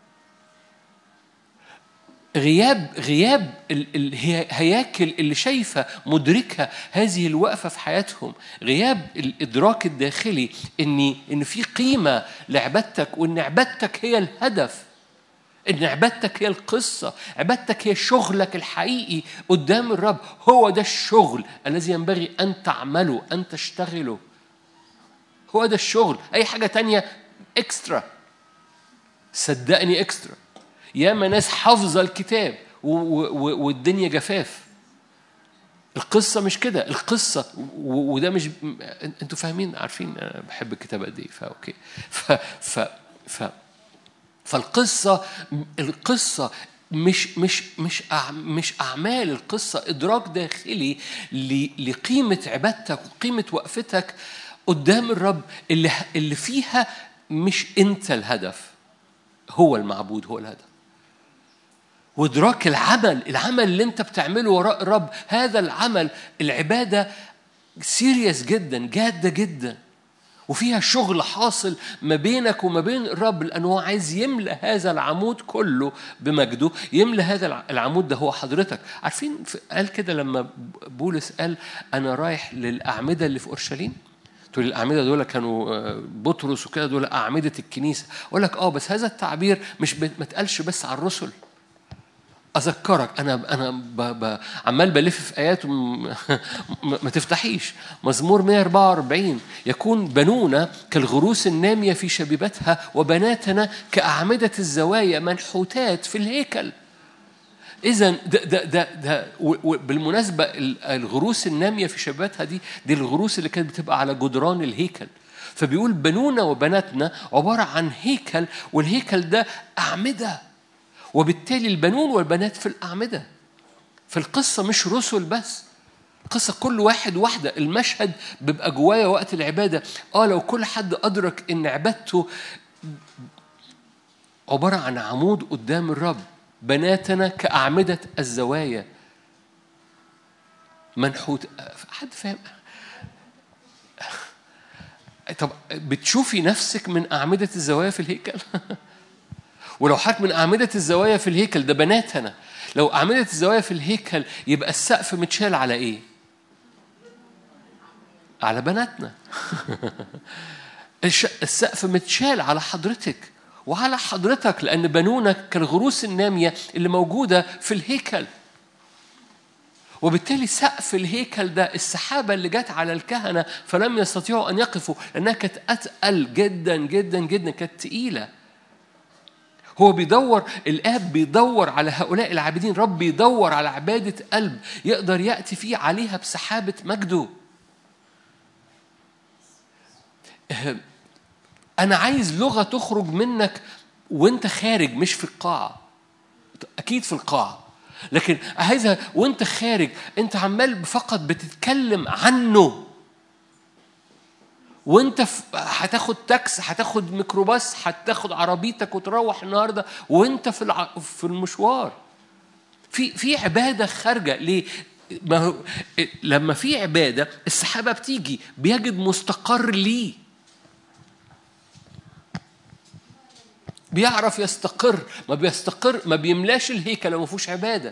غياب الهياكل اللي شايفة مدركة هذه الوقفة في حياتهم، غياب الإدراك الداخلي إن في قيمة لعبادتك، وإن عبادتك هي الهدف، إن عبادتك هي القصة، عبادتك هي شغلك الحقيقي قدام الرب. هو ده الشغل الذي ينبغي أن تعمله، أن تشتغله. هو ده الشغل. أي حاجة تانية إكسترا، صدقني إكسترا. ياما ناس حافظة الكتاب والدنيا جفاف. القصة مش كده، القصة وده مش انتوا فاهمين، عارفين انا بحب الكتاب قد ايه، فاوكي. القصة مش أعمال، القصة إدراك داخلي لقيمة عبادتك وقيمة وقفتك قدام الرب اللي فيها مش أنت الهدف، هو المعبود هو الهدف. وإدراك العمل اللي أنت بتعمله وراء الرب، هذا العمل العبادة سيريس جدا، جادة جدا، وفيها شغل حاصل ما بينك وما بين الرب، لأنه هو عايز يملأ هذا العمود كله بمجده. يملأ هذا العمود ده هو حضرتك. عارفين قال كده لما بولس قال أنا رايح للأعمدة اللي في أورشليم، تقول الأعمدة دول كانوا بطرس وكده، دول أعمدة الكنيسة. أقول لك بس هذا التعبير مش ما تقالش بس على الرسل. أذكرك أنا عمال بلف في آيات ما تفتحيش. مزمور 144 يكون بنونا كالغروس النامية في شبيبتها وبناتنا كأعمدة الزوايا منحوتات في الهيكل. إذن ده بالمناسبة الغروس النامية في شبيبتها دي الغروس اللي كانت بتبقى على جدران الهيكل. فبيقول بنونا وبناتنا عبارة عن هيكل، والهيكل ده أعمدة، وبالتالي البنون والبنات في الأعمدة. في القصة مش رسل بس، القصة كل واحد واحدة. المشهد بيبقى جوايا وقت العبادة. لو كل حد أدرك إن عبادته عبارة عن عمود قدام الرب. بناتنا كأعمدة الزوايا منحوت. حد فاهم؟ طب بتشوفي نفسك من أعمدة الزوايا في الهيكل؟ ولو حد من أعمدة الزوايا في الهيكل ده بناتنا. لو أعمدة الزوايا في الهيكل يبقى السقف متشال على إيه؟ على بناتنا. السقف متشال على حضرتك وعلى حضرتك، لأن بنونك كالغروس النامية اللي موجودة في الهيكل. وبالتالي سقف الهيكل ده السحابة اللي جت على الكهنة فلم يستطيعوا أن يقفوا، لأنها كانت أتقل جدا جدا جدا، كانت تقيلة. هو بيدور، الآب بيدور على هؤلاء العابدين. رب بيدور على عبادة قلب يقدر يأتي فيه عليها بسحابة مجده. أنا عايز لغة تخرج منك وانت خارج، مش في القاعة. أكيد في القاعة، لكن عايزها وانت خارج. انت عمال فقط بتتكلم عنه، وانت هتاخد تاكس، هتاخد ميكروباص، هتاخد عربيتك وتروح النهارده وانت في المشوار. في عباده خارجه ليه؟ ما هو لما في عباده السحابه بتيجي بيجد مستقر ليه، بيعرف يستقر. ما بيستقر ما بيملاش الهيكل لو ما فيهوش عباده.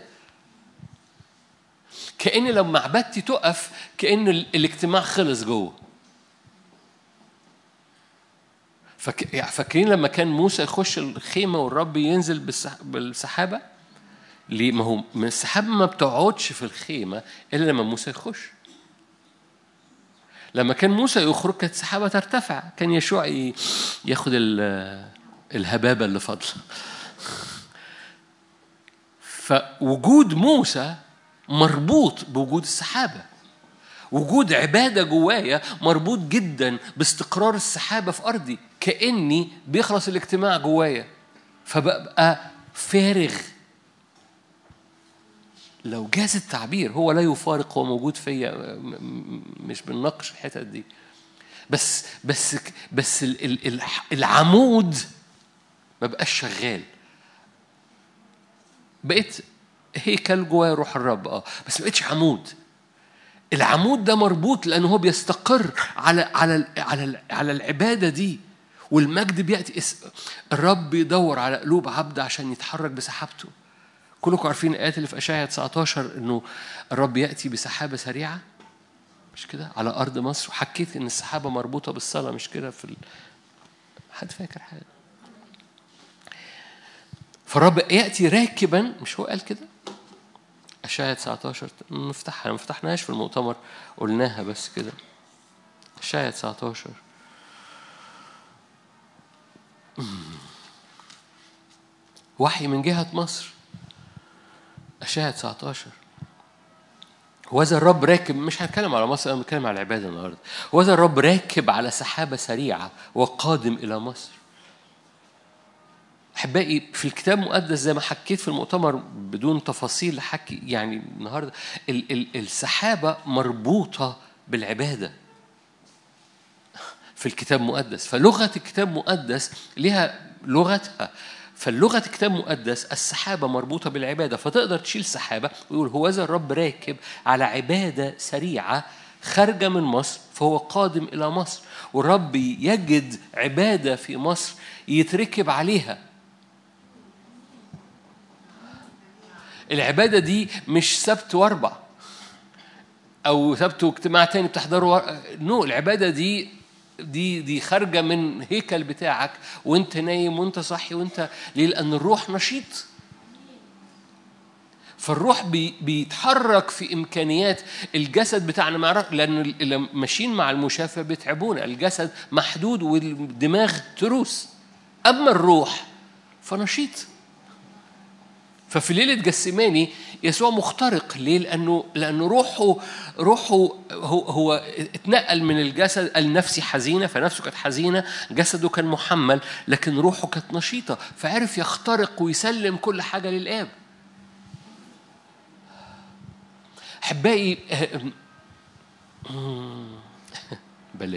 كأن لما عبادتي تقف كأن الاجتماع خلص جوه. فاكرين لما كان موسى يخش الخيمة والرب ينزل بالسحابة؟ ليه؟ ما هو من السحابة ما بتقعدش في الخيمة إلا لما موسى يخش. لما كان موسى يخرج كانت السحابة ترتفع، كان يشوع ياخد الهبابة اللي فاضلة. فوجود موسى مربوط بوجود السحابة. وجود عبادة جوايا مربوط جدا باستقرار السحابة في أرضي. كأني بيخلص الاجتماع جوايا فبقى فارغ. لو جاز التعبير هو لا يفارق، هو موجود فيا، مش بنناقش الحتة دي. بس العمود ما بقاش شغال. بقيت هيكل جوايا روح الرب بس ما بقتش عمود. العمود ده مربوط لأنه هو بيستقر على العبادة دي، والمجد بيأتي. الرب بيدور على قلوب عبد عشان يتحرك بسحابته. كلكم عارفين الآيات اللي في أشعياء 19 إنه الرب يأتي بسحابة سريعة، مش كده، على أرض مصر. وحكيت إن السحابة مربوطة بالصلاة، مش كده؟ حد فاكر حاجة؟ فالرب يأتي راكبا، مش هو قال كده؟ أشعياء 19 نفتحها، ما فتحناهاش في المؤتمر، قلناها بس كده. أشعياء 19 وحي من جهة مصر. أشعياء 19. وإذا الرب راكب، مش هنتكلم على مصر، أنا بنتكلم على العبادة النهارده. وإذا الرب راكب على سحابة سريعة وقادم إلى مصر. أحبائي، في الكتاب المقدس زي ما حكيت في المؤتمر بدون تفاصيل حكي، يعني النهارده السحابة مربوطة بالعبادة في الكتاب المقدس. فلغة الكتاب المقدس لها لغتها. فاللغة الكتاب المقدس السحابة مربوطة بالعبادة. فتقدر تشيل سحابة ويقول هوذا الرب راكب على عبادة سريعة خارجة من مصر فهو قادم إلى مصر. والرب يجد عبادة في مصر يتركب عليها. العبادة دي مش سبت واربع أو سبت واجتماع تاني بتحضره نو. العبادة دي خارجة من هيكل بتاعك وانت نايم وانت صحي وانت ليه؟ لأن الروح نشيط. فالروح بيتحرك في إمكانيات الجسد بتاعنا معرف، لأن ماشيين مع المشافة بيتعبونا. الجسد محدود والدماغ تروس، أما الروح فنشيط. ففي ليلة جسماني يسوع مخترق. ليه؟ لأنه روحه هو اتنقل من الجسد. النفس حزينة فنفسه كانت حزينة، جسده كان محمل، لكن روحه كانت نشيطة، فعرف يخترق ويسلم كل حاجة للآب. أحبائي بلاش.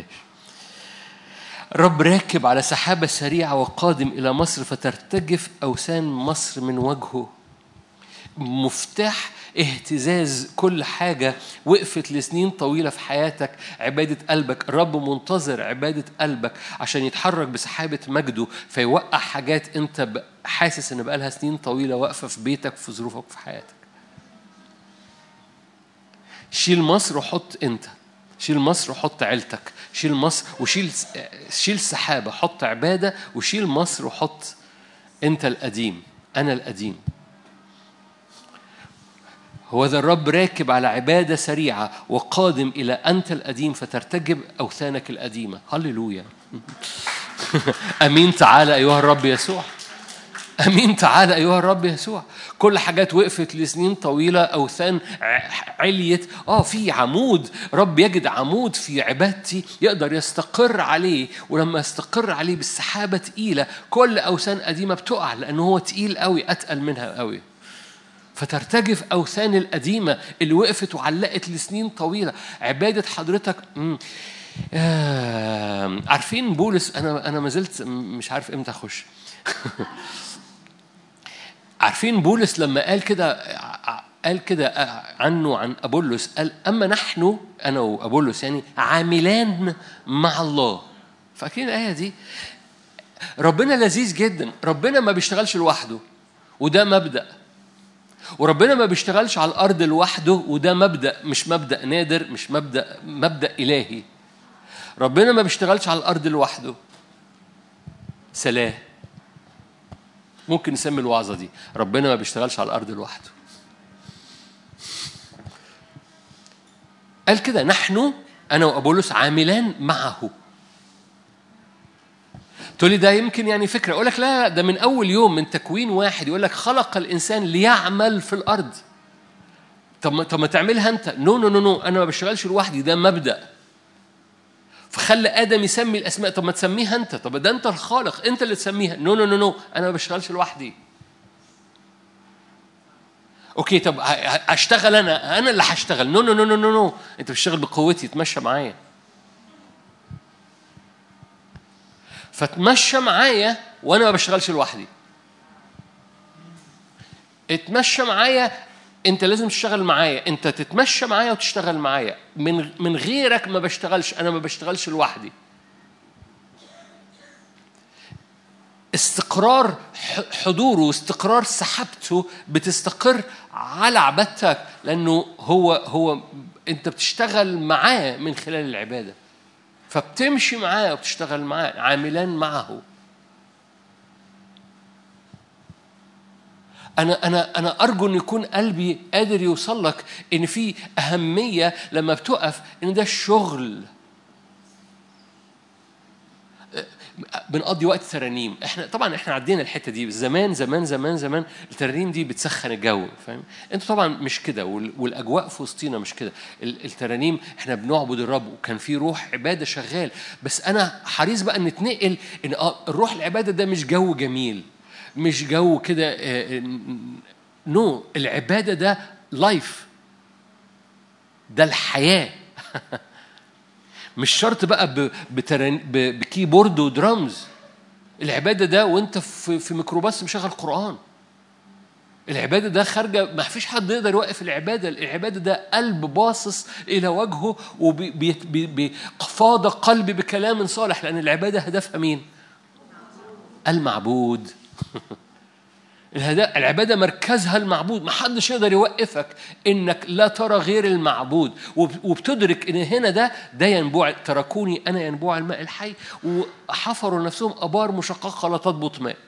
رب راكب على سحابة سريعة وقادم إلى مصر فترتجف أوثان مصر من وجهه. مفتاح اهتزاز كل حاجة وقفت لسنين طويلة في حياتك، عبادة قلبك. الرب منتظر عبادة قلبك عشان يتحرك بسحابة مجده فيوقع حاجات انت حاسس ان بقالها سنين طويلة واقفة في بيتك في ظروفك في حياتك. شيل مصر وحط انت، شيل مصر وحط عيلتك، شيل مصر شيل سحابة، حط عبادة، وشيل مصر وحط انت القديم، انا القديم. هو ذا الرب راكب على عبادة سريعة وقادم إلى أنت القديم فترتجب أوثانك القديمة. هللويا. أمين. تعالى أيها الرب يسوع. أمين. تعالى أيها الرب يسوع. كل حاجات وقفت لسنين طويلة، أوثان عليت. في عمود. رب يجد عمود في عبادتي يقدر يستقر عليه، ولما يستقر عليه بالسحابة تقيلة كل أوثان قديمة بتقع، لأنه هو تقيل قوي، أتقل منها قوي. فترتجف أوثان القديمة اللي وقفت وعلقت لسنين طويلة. عبادة حضرتك. عارفين بولس؟ أنا ما زلت مش عارف إمتى أخش. عارفين بولس لما قال كده عنه عن أبولس، قال أما نحن أنا وأبولس يعني عاملان مع الله. فاكرين الآية دي؟ ربنا لذيذ جدا. ربنا ما بيشتغلش لوحده وده مبدأ. وربنا ما بيشتغلش على الأرض لوحده وده مبدأ، مش مبدأ نادر، مش مبدأ إلهي. ربنا ما بيشتغلش على الأرض لوحده. سلام. ممكن نسمي الوعظة دي ربنا ما بيشتغلش على الأرض لوحده. قال كده نحن أنا وأبولس عاملان معه. تقول لي ده يمكن يعني فكرة. أقول لك لا، ده من أول يوم من تكوين واحد يقول لك خلق الإنسان ليعمل في الأرض. طب ما تعملها أنت. نو أنا ما بشتغلش لوحدي، ده مبدأ. فخلى آدم يسمي الأسماء. طب ما تسميها أنت. طب ده أنت الخالق، أنت اللي تسميها. نو أنا ما بشتغلش لوحدي. أوكي طب أشتغل أنا اللي هشتغل. نو أنت بتشتغل بقوتي، تمشى معايا. فتمشى معايا وأنا ما بشتغلش لوحدي. اتمشى معايا. أنت لازم تشتغل معايا، أنت تتمشى معايا وتشتغل معايا. من غيرك ما بشتغلش، أنا ما بشتغلش لوحدي. استقرار حضوره واستقرار سحابته بتستقر على عبادتك، لأنه هو أنت بتشتغل معاه من خلال العبادة. فبتمشي معاه وبتشتغل معاه، عاملان معه. أنا أرجو أن يكون قلبي قادر يوصل لك إن في أهمية لما بتقف إن ده الشغل. بنقضي وقت ترانيم. احنا عدينا الحته دي زمان زمان زمان زمان. الترانيم دي بتسخن الجو، فاهم؟ انتوا طبعا مش كده، والاجواء في وسطينا مش كده. الترانيم احنا بنعبد الرب وكان في روح عباده شغال. بس انا حريص بقى ان نتنقل ان الروح العباده ده مش جو جميل، مش جو كده. نو، العباده ده لايف، ده الحياه. مش شرط بقى بكيبورد ودرامز. العبادة ده وانت في ميكروباص مشغل قرآن. العبادة ده خارجة، ما فيش حد يقدر يوقف العبادة. العبادة ده قلب باصص إلى وجهه وبفاض قلبي بكلام صالح، لأن العبادة هدفها مين؟ المعبود. العبادة مركزها المعبود. ما حدش يقدر يوقفك إنك لا ترى غير المعبود، وبتدرك إن هنا ده ينبوع. تركوني أنا ينبوع الماء الحي، وحفروا نفسهم أبار مشققة لا تضبط ماء.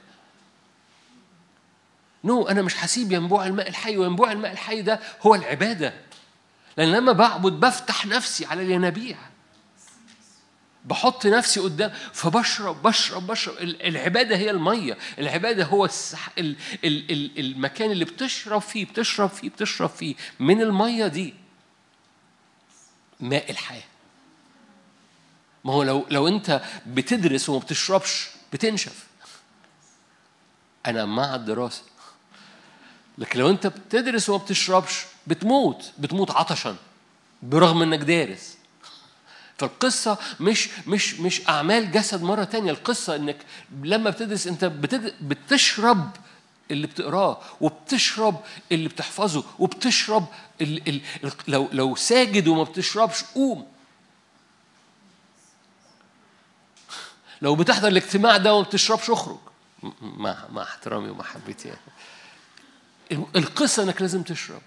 أنا مش حسيب ينبوع الماء الحي، وينبوع الماء الحي ده هو العبادة. لأن لما بعبد بفتح نفسي على الينابيع، بحط نفسي قدام، فبشرب بشرب بشرب. العبادة هي المية. العبادة هو المكان اللي بتشرب فيه من المية دي، ماء الحياة. ما هو لو أنت بتدرس وما بتشربش بتنشف. أنا مع الدراسة، لكن لو أنت بتدرس وما بتشربش بتموت عطشا برغم أنك دارس. فالقصة مش أعمال جسد مرة تانية. القصة إنك لما بتدرس أنت بتشرب اللي بتقراه، وبتشرب اللي بتحفظه، وبتشرب لو ساجد وما بتشربش قوم. لو بتحضر الاجتماع ده وما بتشربش اخرج. مع احترامي ومحبتي يعني. القصة إنك لازم تشرب،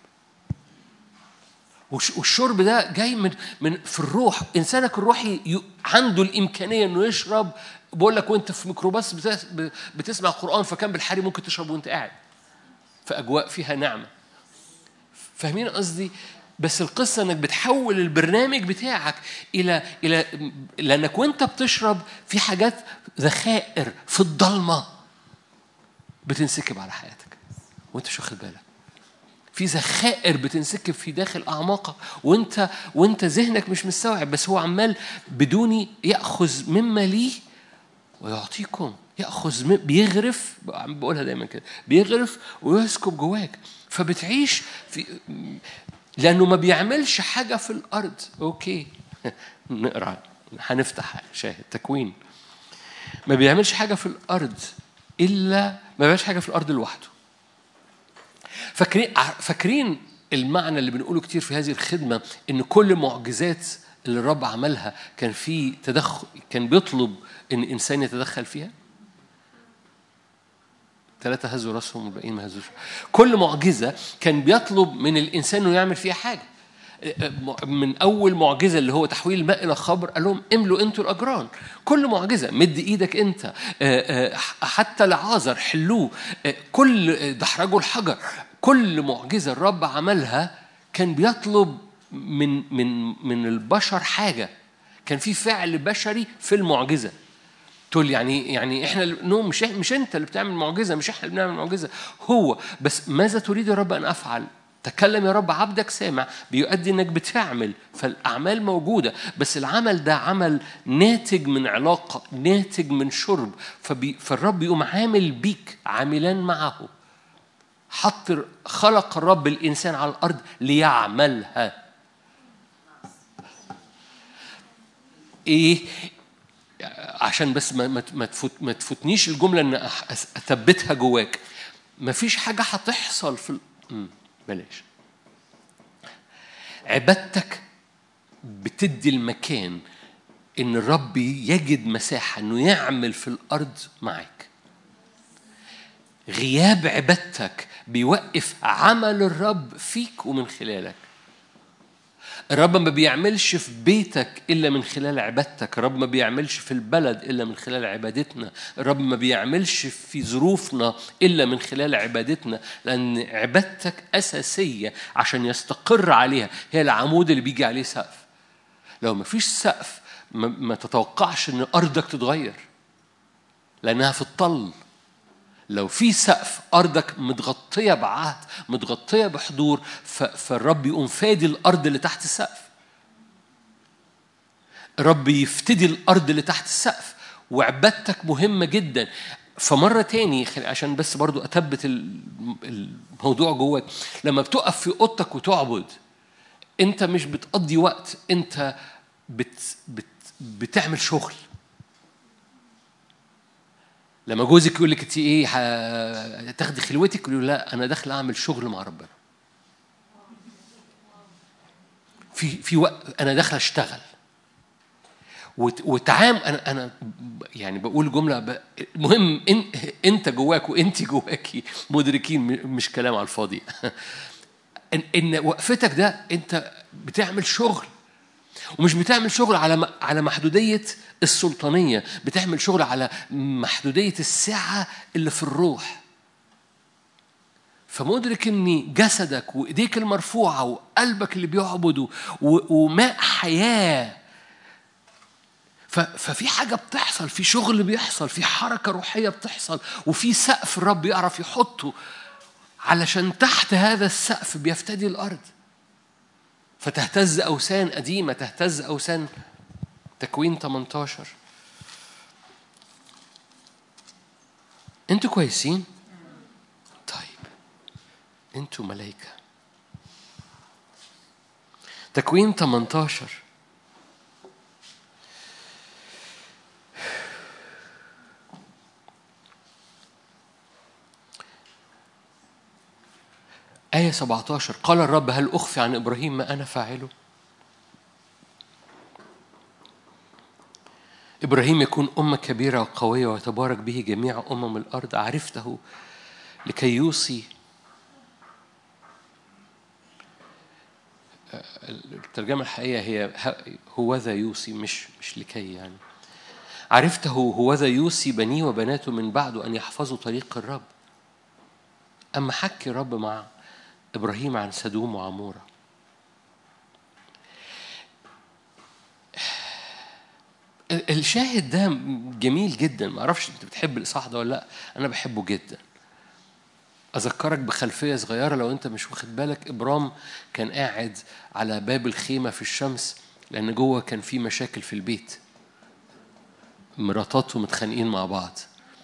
والشرب ده جاي من في الروح. إنسانك الروحي عنده الإمكانية إنه يشرب. بقول لك وأنت في ميكروباص بتسمع قرآن، فكان بالحري ممكن تشرب وأنت قاعد في أجواء فيها نعمة. فاهمين قصدي؟ بس القصة إنك بتحول البرنامج بتاعك إلى لأنك وأنت بتشرب في حاجات ذخائر في الضلمة بتنسكب على حياتك وأنت مش واخد بالك. في ذخائر بتنسكب في داخل أعماقك وانت ذهنك مش مستوعب، بس هو عمال بدوني يأخذ مما ليه ويعطيكم. يأخذ بيغرف، بقولها دايما كده، بيغرف ويسكب جواك. فبتعيش لأنه ما بيعملش حاجة في الأرض. أوكي نقرأ، هنفتح شاهد تكوين. ما بيعملش حاجة في الأرض إلا ما بيعملش حاجة في الأرض لوحده. فاكرين المعنى اللي بنقوله كتير في هذه الخدمة، إن كل معجزات اللي الرب عملها كان في تدخل، كان بيطلب إن إنسان يتدخل فيها. 3 هزوا رأسهم والباقيين ما هزوش. كل معجزة كان بيطلب من الإنسان إنه يعمل فيها حاجة. من أول معجزة اللي هو تحويل الماء إلى خمر، قال لهم املوا أنتوا الأجران. كل معجزة، مد إيدك أنت، حتى لعازر حلوه، كل دحرجوا الحجر. كل معجزة الرب عملها كان بيطلب من البشر حاجة. كان في فعل بشري في المعجزة. تقول يعني احنا مش انت اللي بتعمل معجزة، مش احنا اللي بنعمل معجزة، هو. بس ماذا تريد يا رب أن أفعل؟ تكلم يا رب، عبدك سامع. بيؤدي انك بتعمل، فالأعمال موجودة. بس العمل ده عمل ناتج من علاقة، ناتج من شرب. فالرب يقوم عامل بيك عاملان معه. خلق الرب الإنسان على الأرض ليعملها. إيه؟ عشان بس ما تفوتنيش الجملة إن أثبتها جواك. ما فيش حاجة هتحصل في بلاش. عبادتك بتدي المكان إن الرب يجد مساحة إنه يعمل في الأرض معك. غياب عبادتك بيوقف عمل الرب فيك ومن خلالك. الرب ما بيعملش في بيتك إلا من خلال عبادتك. الرب ما بيعملش في البلد إلا من خلال عبادتنا. الرب ما بيعملش في ظروفنا إلا من خلال عبادتنا، لأن عبادتك أساسية عشان يستقر عليها. هي العمود اللي بيجي عليه سقف. لو ما فيش سقف ما تتوقعش ان ارضك تتغير، لانها في الطل. لو في سقف، ارضك متغطيه بعهد، متغطيه بحضور، فالرب يقوم فادي الارض اللي تحت السقف. الرب يفتدي الارض اللي تحت السقف. وعبادتك مهمه جدا. فمره تاني عشان بس برضو اثبت الموضوع جواك، لما بتقف في اوضتك وتعبد، انت مش بتقضي وقت، انت بتعمل شغل. لما جوزك يقول لك انت ايه تاخدي خلوتك، يقول له لا انا داخل اعمل شغل مع ربنا. في وقت انا داخل اشتغل. وتعام انا يعني بقول جمله مهم، انت جواك وانت جواكي مدركين، مش كلام على الفاضي. ان وقفتك ده انت بتعمل شغل، ومش بتعمل شغل على محدوديه السلطانيه، بتعمل شغل على محدوديه السعه اللي في الروح. فمدرك ان جسدك وايديك المرفوعه وقلبك اللي بيعبد وماء حياه، ففي حاجة بتحصل، في شغل بيحصل، في حركة روحية بتحصل، وفي سقف الرب يعرف يحطه علشان تحت هذا السقف بيفتدي الأرض. فتهتز أوثان قديمة، تهتز أوثان. تكوين 18. أنتوا كويسين؟ طيب أنتوا ملايكة. تكوين 18 آية 17. قال الرب هل أخفي عن إبراهيم ما أنا فاعله؟ إبراهيم يكون أمة كبيرة وقوية ويتبارك به جميع الأرض. عرفته لكي يوصي. الترجمة الحقيقية هي هوذا يوصي، مش لكي يعني. عرفته هوذا يوصي بنيه وبناته من بعده أن يحفظوا طريق الرب. أما حكي الرب مع إبراهيم عن سدوم وعمورة. الشاهد ده جميل جدا. ما أعرفش أنت بتحب الإصحاح ده ولا لا. أنا بحبه جدا. أذكرك بخلفية صغيرة لو أنت مش واخد بالك. إبرام كان قاعد على باب الخيمة في الشمس، لأن جوه كان في مشاكل في البيت، مراتاته متخانقين مع بعض.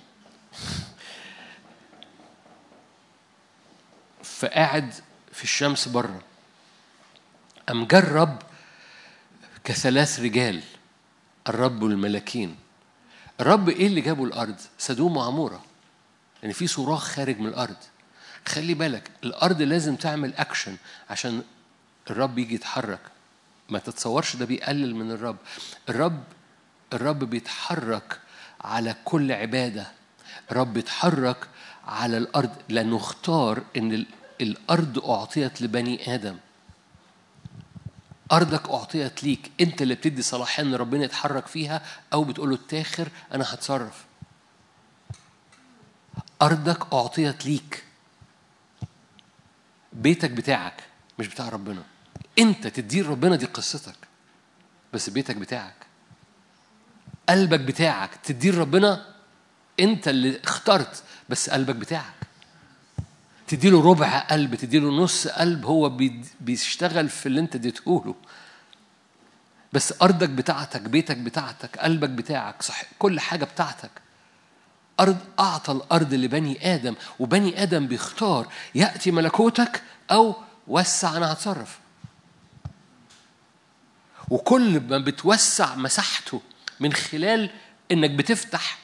فقاعد في الشمس بره. أم جرب كثلاث رجال، الرب والملاكين. الرب إيه اللي جابوا الأرض؟ سدوم وعمورة. يعني في صراخ خارج من الأرض. خلي بالك الأرض لازم تعمل أكشن عشان الرب يجي يتحرك. ما تتصورش ده بيقلل من الرب. الرب بيتحرك على كل عبادة. الرب بيتحرك على الأرض لأنه اختار إن الأرض أعطيت لبني آدم. أرضك أعطيت ليك. أنت اللي بتدي صلاحية إن ربنا يتحرك فيها، أو بتقوله التاخر أنا هتصرف. أرضك أعطيت ليك. بيتك بتاعك مش بتاع ربنا. أنت تدير ربنا، دي قصتك، بس بيتك بتاعك. قلبك بتاعك تدير ربنا، أنت اللي اخترت، بس قلبك بتاعك. تديله ربع قلب، تديله نص قلب، هو بيشتغل في اللي أنت اديتهوله. بس أرضك بتاعتك، بيتك بتاعتك، قلبك بتاعك، صح، كل حاجة بتاعتك. أعطى الأرض لبني آدم، وبني آدم بيختار يأتي ملكوتك أو وسع أنا هتصرف. وكل ما بتوسع مساحته من خلال إنك بتفتح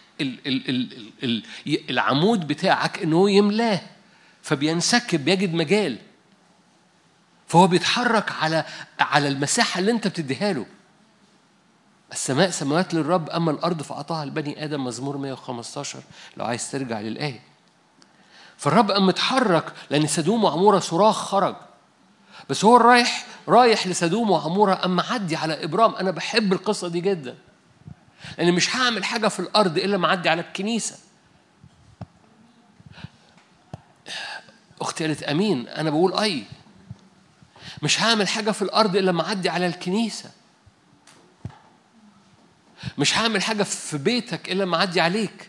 العمود بتاعك إنه يملاه، فبينسكب، بيجد مجال، فهو بيتحرك على المساحة اللي أنت بتديها له. السماء سماوات للرب، أما الأرض فأعطاها لبني آدم. مزمور 115 لو عايز ترجع للآية. فالرب قام متحرك لأن سدوم وعمورة صراخ خرج. بس هو رايح لسدوم وعمورة، أما عدي على إبرام. أنا بحب القصة دي جدا، لأن مش هعمل حاجة في الأرض إلا ما عدي على الكنيسة. أختي قالت أمين. أنا بقول مش هعمل حاجة في الأرض إلا ما عدي على الكنيسة. مش هعمل حاجة في بيتك إلا ما أعدي عليك.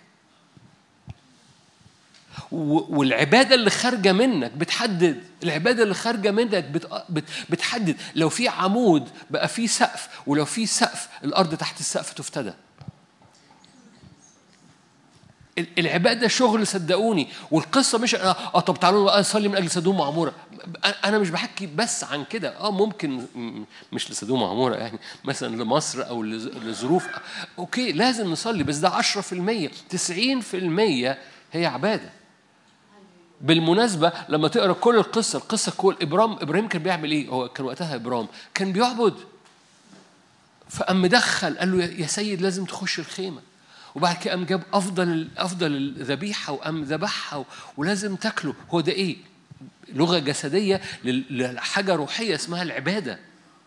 والعبادة اللي خارجة منك بتحدد، العبادة اللي خارجة منك بتحدد. لو في عمود بقى في سقف، ولو في سقف الأرض تحت السقف تفتدى. العبادة شغل صدقوني. والقصة مش طب تعالوا بقى نصلي من أجل سدوم وعمورة. أنا مش بحكي بس عن كده. ممكن مش لسدوم وعمورة، يعني مثلا لمصر أو لظروف، أوكي لازم نصلي، بس ده 10%. 90% هي عبادة. بالمناسبة لما تقرأ كل القصة كل إبراهيم كان بيعمل إيه؟ هو كان وقتها إبراهيم كان بيعبد. فقام مدخل قال له يا سيد لازم تخش الخيمة. وبعد كده قام جاب أفضل الذبيحة وقام ذبحها ولازم تاكله. هو ده إيه؟ لغة جسدية لحاجة روحية اسمها العبادة.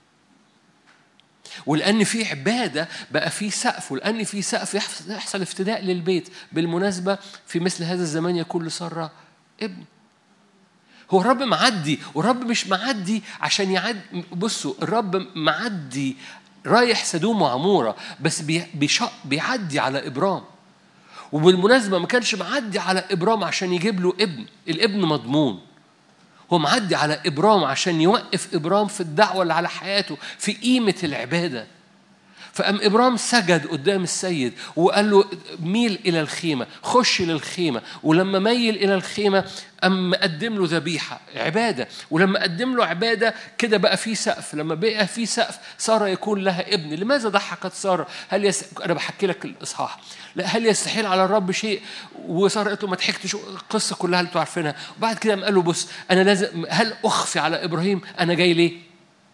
ولأن في عبادة بقى في سقف، ولأن في سقف يحصل افتداء للبيت. بالمناسبة في مثل هذا الزمان يكون لسارة ابن. هو الرب معدي، والرب مش معدي عشان يعدي. بصوا الرب معدي رايح سدوم وعمورة، بس بيعدي على إبرام. وبالمناسبة ما كانش معدي على إبرام عشان يجيب له ابن، الابن مضمون. هو معدي على إبرام عشان يوقف إبرام في الدعوة اللي على حياته، في قيمة العبادة. فقام إبرام سجد قدام السيد وقال له ميل إلى الخيمة، خش للخيمة. ولما ميل إلى الخيمة قام مقدم له ذبيحة عبادة. ولما قدم له عبادة كده بقى في سقف. لما بقى في سقف سارة يكون لها ابن. لماذا ضحكت سارة؟ أنا بحكي لك الإصحاح. هل يستحيل على الرب شيء؟ وسارة قالت له ما ضحكتش. القصة كلها اللي تعرفينها. وبعد كده قال له بص أنا لازم، هل أخفي على إبراهيم أنا جاي ليه؟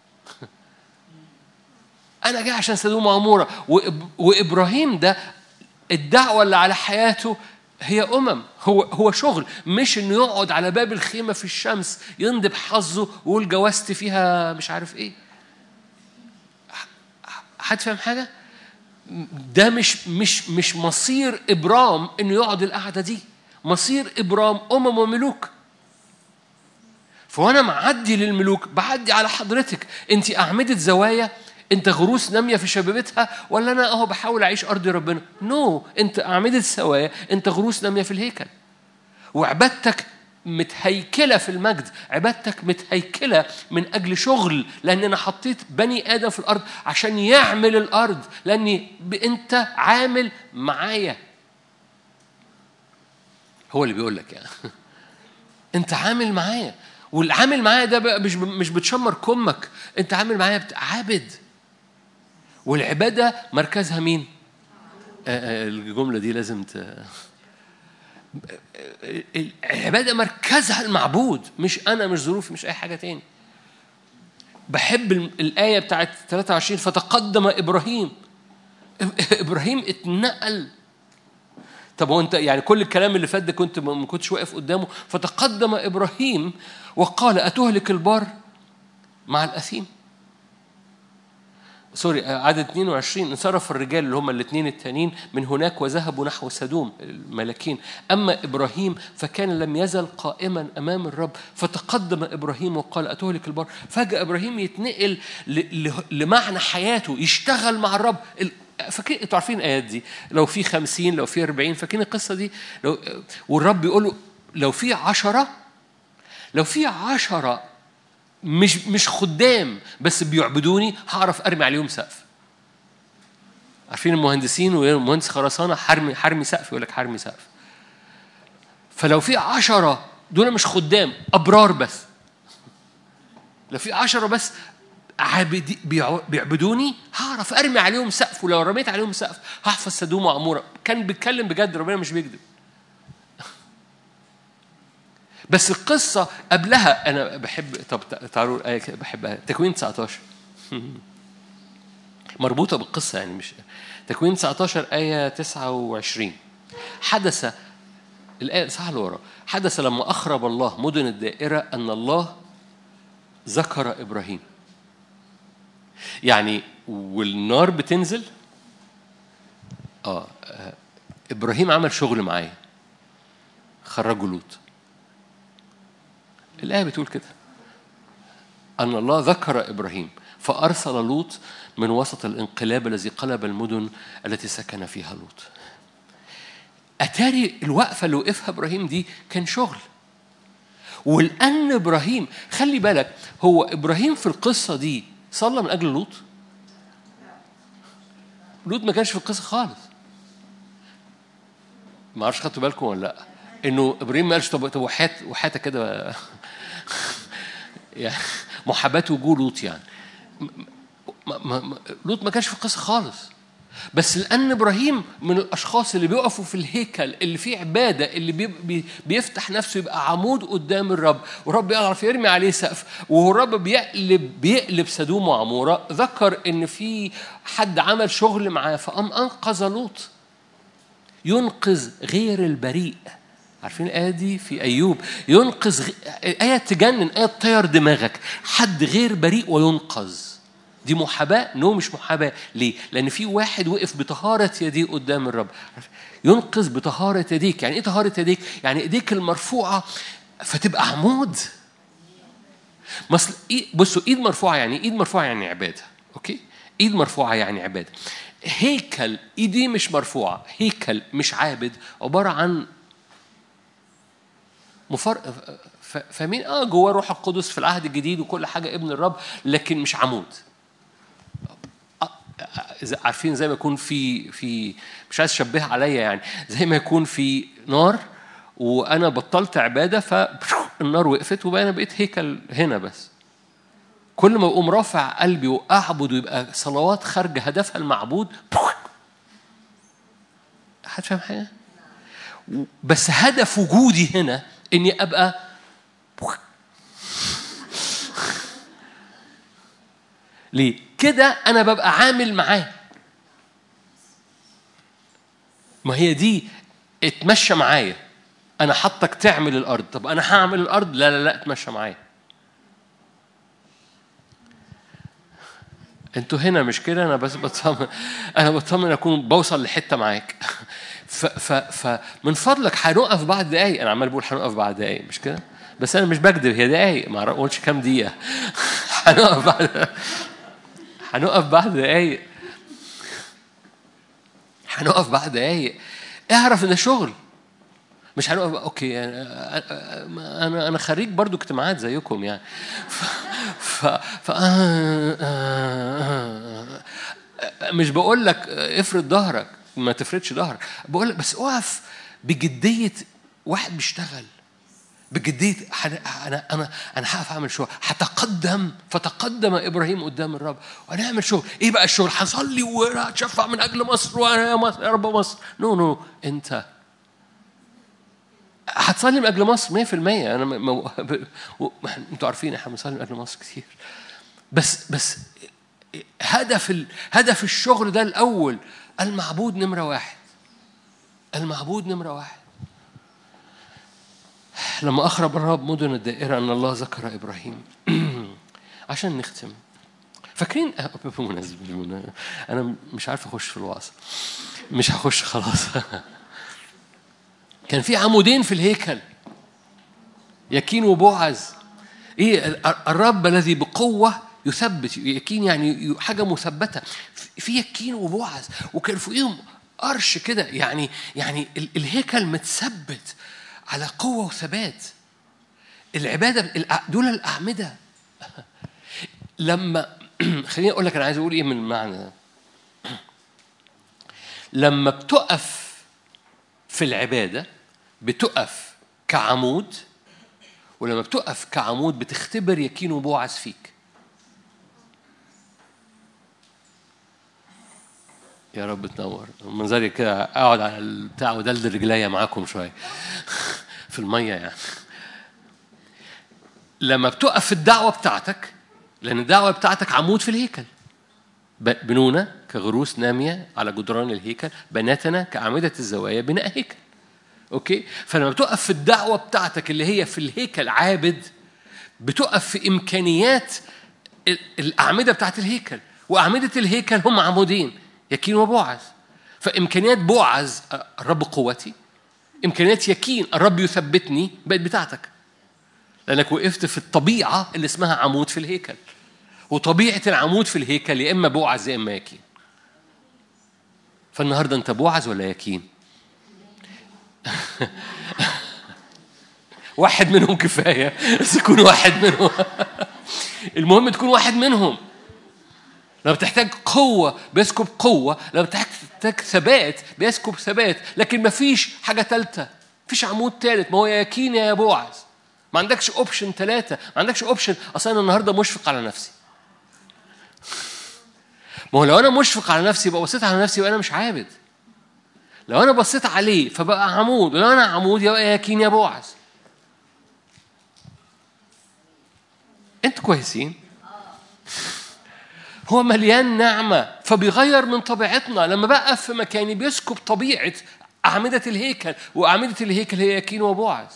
أنا جاي عشان سدوم وعمورة. وإبراهيم ده الدعوة اللي على حياته هي هو شغل، مش إنه يقعد على باب الخيمة في الشمس يندب حظه ويقول جوازت فيها مش عارف إيه. حد فاهم حاجة؟ ده مش مصير إبرام إنه يقعد القعدة دي. مصير إبرام وملوك. فوانا معدي للملوك بعدي على حضرتك. أنت أعمدة زوايا، أنت غروس نامية في شبابتها، ولا أنا بحاول أعيش أرض ربنا؟ أنت أعمدة زوايا، أنت غروس نامية في الهيكل. وعبادتك متهيكلة في المجد. عبادتك متهيكلة من أجل شغل، لأن أنا حطيت بني آدم في الأرض عشان يعمل الأرض، لأني أنت عامل معايا. هو اللي بيقول لك يعني أنت عامل معايا. والعامل معايا ده بقى مش بتشمر كمك، أنت عامل معايا عابد. والعبادة مركزها مين؟ الجملة دي لازم العبادة مركزها المعبود، مش أنا، مش ظروفي، مش أي حاجة تاني. بحب الآية بتاعت 23 فتقدم إبراهيم. إبراهيم اتنقل. طب هو أنت يعني كل الكلام اللي فات ده ما كنتش واقف قدامه؟ فتقدم إبراهيم وقال أتهلك البار مع الأثيم. عدد 22 انصرف الرجال اللي هم الاثنين التانيين من هناك وذهبوا نحو سدوم الملكين. أما إبراهيم فكان لم يزل قائما أمام الرب. فتقدم إبراهيم وقال أتهلك البار. فجأة إبراهيم يتنقل لمعنى حياته، يشتغل مع الرب. فاكرين انتوا عارفين الآيات دي؟ لو في 50 لو في 40، فاكرين القصة دي؟ والرب يقول له لو في 10 مش خدام بس بيعبدوني هعرف أرمي عليهم سقف. عارفين المهندسين ومهندس خرسانة حرمي سقف، يقول لك حرمي سقف. فلو في 10 دول مش خدام، أبرار بس. لو في 10 بس بيعبدوني هعرف أرمي عليهم سقف. ولو رميت عليهم سقف هحفظ سدوم وعمورة. كان بيتكلم بجد، ربنا مش بيكذب. بس القصة قبلها أنا بحب. طب تعالوا الآية بحبها، تكوين 19 مربوطة بالقصة يعني. مش تكوين 19 آية 29. حدث الآية صح لورا. حدث لما أخرب الله مدن الدائرة أن الله ذكر إبراهيم. يعني والنار بتنزل إبراهيم عمل شغل معايا، خرجوا لوط. الآية بتقول كده. أن الله ذكر إبراهيم فأرسل لوط من وسط الانقلاب الذي قلب المدن التي سكن فيها لوط. أتاري الوقفة اللي وقفها إبراهيم دي كان شغل. والآن إبراهيم خلي بالك، هو إبراهيم في القصة دي صلى من أجل لوط؟ لوط ما كانش في القصة خالص. ما عرفش خدتوا بالكم ولا لا؟ إنه إبراهيم ما قالش طب وحياتك كده يعني محاباة وجود لوط يعني. لوط ما كانش في القصة خالص. بس لأن إبراهيم من الأشخاص اللي بيقفوا في الهيكل اللي فيه عبادة، اللي بيفتح نفسه يبقى عمود قدام الرب، والرب يعرف يرمي عليه سقف، والرب بيقلب سدوم وعمورة. ذكر إن في حد عمل شغل معاه فقام أنقذ لوط. ينقذ غير البريء. عارفين الآية دي في أيوب؟ ينقذ آية تجنن، آية تطير دماغك. حد غير بريء وينقذ. دي محاباة؟ مش محاباة. ليه؟ لأن في واحد وقف بطهارة يديه قدام الرب. ينقذ بطهارة يديك. يعني إيه طهارة يديك؟ يعني إيديك المرفوعة فتبقى عمود. بصوا، إيد مرفوعة يعني إيد مرفوعة يعني عبادة. أوكي؟ إيد مرفوعة يعني عبادة. هيكل إيدي مش مرفوعة، هيكل مش عابد، عبارة عن فمين جوه روح القدس في العهد الجديد وكل حاجة ابن الرب، لكن مش عمود. عارفين زي ما يكون في مش عايز اشبهها عليا يعني، زي ما يكون في نار وانا بطلت عباده فالنار وقفت وبقى انا بقيت هيكل هنا. بس كل ما اقوم رافع قلبي واعبد ويبقى صلوات خارجه هدفها المعبود. حد فاهم حاجه؟ بس هدف وجودي هنا اني ابقى ليه كده انا ببقى عامل معاه. ما هي دي اتمشى معايا. انا حطك تعمل الارض، طب انا هعمل الارض. لا لا لا، اتمشى معايا. انتوا هنا مش كده؟ انا بس بطمن، انا بطمن اكون بوصل لحته معاك. فمن فضلك هنقف بعد دقايق. انا عمال بقول هنقف بعد دقايق مش كده؟ بس انا مش بكذب، هي دقايق، ما اقولش كام دقيقه. هنقف بعد دقايق. هنقف بعد دقايق. اعرف ان ده شغل. مش هنقف اوكي انا خريج برضو اجتماعات زيكم يعني. مش بقول لك افرد ظهرك، ما تفردش ظهرك. بقول لك بس اقف بجديه. واحد بيشتغل بجديه. انا هقف اعمل شغل. هتقدم. فتقدم ابراهيم قدام الرب وانا اعمل شغل. ايه بقى الشغل؟ هصلي وهتشفع من اجل مصر وانا يا رب مصر. نو انت هتصلي من أجل مصر 100%. أنتوا عارفين إحنا بنصلي من أجل مصر كتير. بس هدف الشغل ده الأول المعبود نمرة واحد. المعبود نمرة واحد. لما أخرب الرب مدن الدائرة أن الله ذكر إبراهيم. عشان نختم، فاكرين بمناسبة أنا مش عارف أخش في الوعظ، مش هخش خلاص. كان في عمودين في الهيكل، يكين وبوعز. ايه الرب الذي بقوه يثبت. يكين يعني حاجه مثبته. في يكين وبوعز، وكان فوقيهم قرش كده. يعني الهيكل متثبت على قوه وثبات. العباده دول الاعمده. لما خليني اقول لك انا عايز اقول ايه من المعنى ده. لما بتقف في العباده بتقف كعمود، ولما بتقف كعمود بتختبر يكين وبوعز فيك. يا رب تنور منظري كده. اقعد على البتاع ودلدل رجليا معاكم شويه في الميه يعني. لما بتقف في الدعوه بتاعتك، لان الدعوه بتاعتك عمود في الهيكل. بنونا كغروس ناميه على جدران الهيكل، بناتنا كأعمدة الزوايا بناء هيكل. اوكي؟ فلما بتقف في الدعوه بتاعتك اللي هي في الهيكل عابد، بتقف في امكانيات الاعمده بتاعت الهيكل. واعمده الهيكل هم عمودين، يكين وبوعز. فامكانيات بوعز الرب قوتي، امكانيات يكين الرب يثبتني بقت بتاعتك. لأنك وقفت في الطبيعة اللي اسمها عمود في الهيكل. وطبيعة العمود في الهيكل يا إما بوعز يا إما يكين. فالنهاردة أنت بوعز ولا يكين؟ واحد منهم كفاية، بس يكون واحد منهم. المهم تكون واحد منهم. لما بتحتاج قوة بيسكب قوة، لما بتحتاج ثبات بيسكب ثبات، لكن ما فيش حاجة ثالثة، فيش عمود ثالث. ما هو يا يكين يا بوعز، ما عندكش اوبشن ثلاثة، ما عندكش اوبشن. أصلا أنا النهاردة مشفق على نفسي. ما هو لو أنا مشفق على نفسي يبقى بصيت على نفسي وأنا مش عابد. لو أنا بصيت عليه فبقى عمود، ولو أنا عمود يبقى يا يكين يا بوعز. أنتوا كويسين؟ هو مليان نعمة فبيغير من طبيعتنا. لما بقى في مكاني بيسكب طبيعة أعمدة الهيكل، وأعمدة الهيكل هي يكين وبوعز.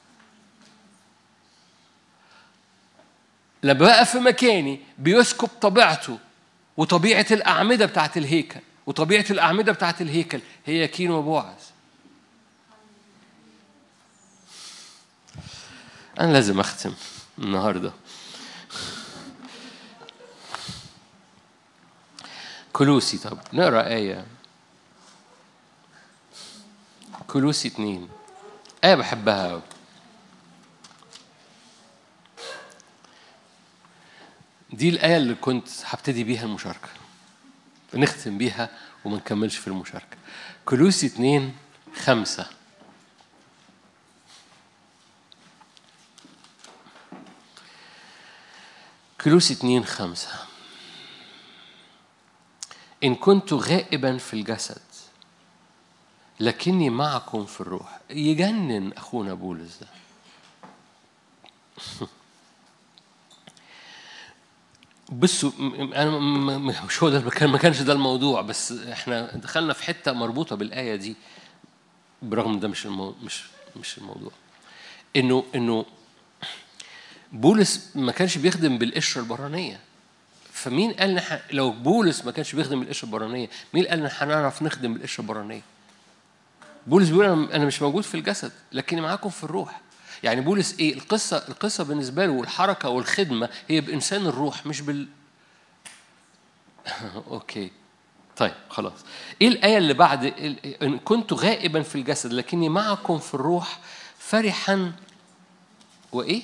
لما بقى في مكاني بيسكب طبيعته وطبيعة الأعمدة بتاعت الهيكل، وطبيعة الأعمدة بتاعت الهيكل هي يكين وبوعز. أنا لازم أختم النهاردة. كلوسي، طب نقرأ آية كلوسي 2، آية بحبها. دي الآية اللي كنت هبتدي بيها المشاركة، نختم بيها وما نكملش في المشاركة. كلوسي 2:5. كلوسي 2:5: إن كنت غائبا في الجسد لكني معكم في الروح. يجنن أخونا بولس ده. بصوا، أنا مش هو ده المكان، ما كانش ده الموضوع، بس إحنا دخلنا في حتة مربوطة بالآية دي برغم ده مش الموضوع. إنه بولس ما كانش بيخدم بالقشرة البرانية. فمين قال لو بولس ما كانش بيخدم بالقشرة البرانية، مين قال إن هنعرف نخدم بالقشرة البرانية؟ بولس بيقول أنا مش موجود في الجسد لكني معاكم في الروح. يعني بولس إيه القصة بالنسبة له، والحركة والخدمة هي بإنسان الروح مش أوكي طيب خلاص. إيه الآية اللي بعد إن كنت غائبا في الجسد لكني معكم في الروح فرحا وإيه؟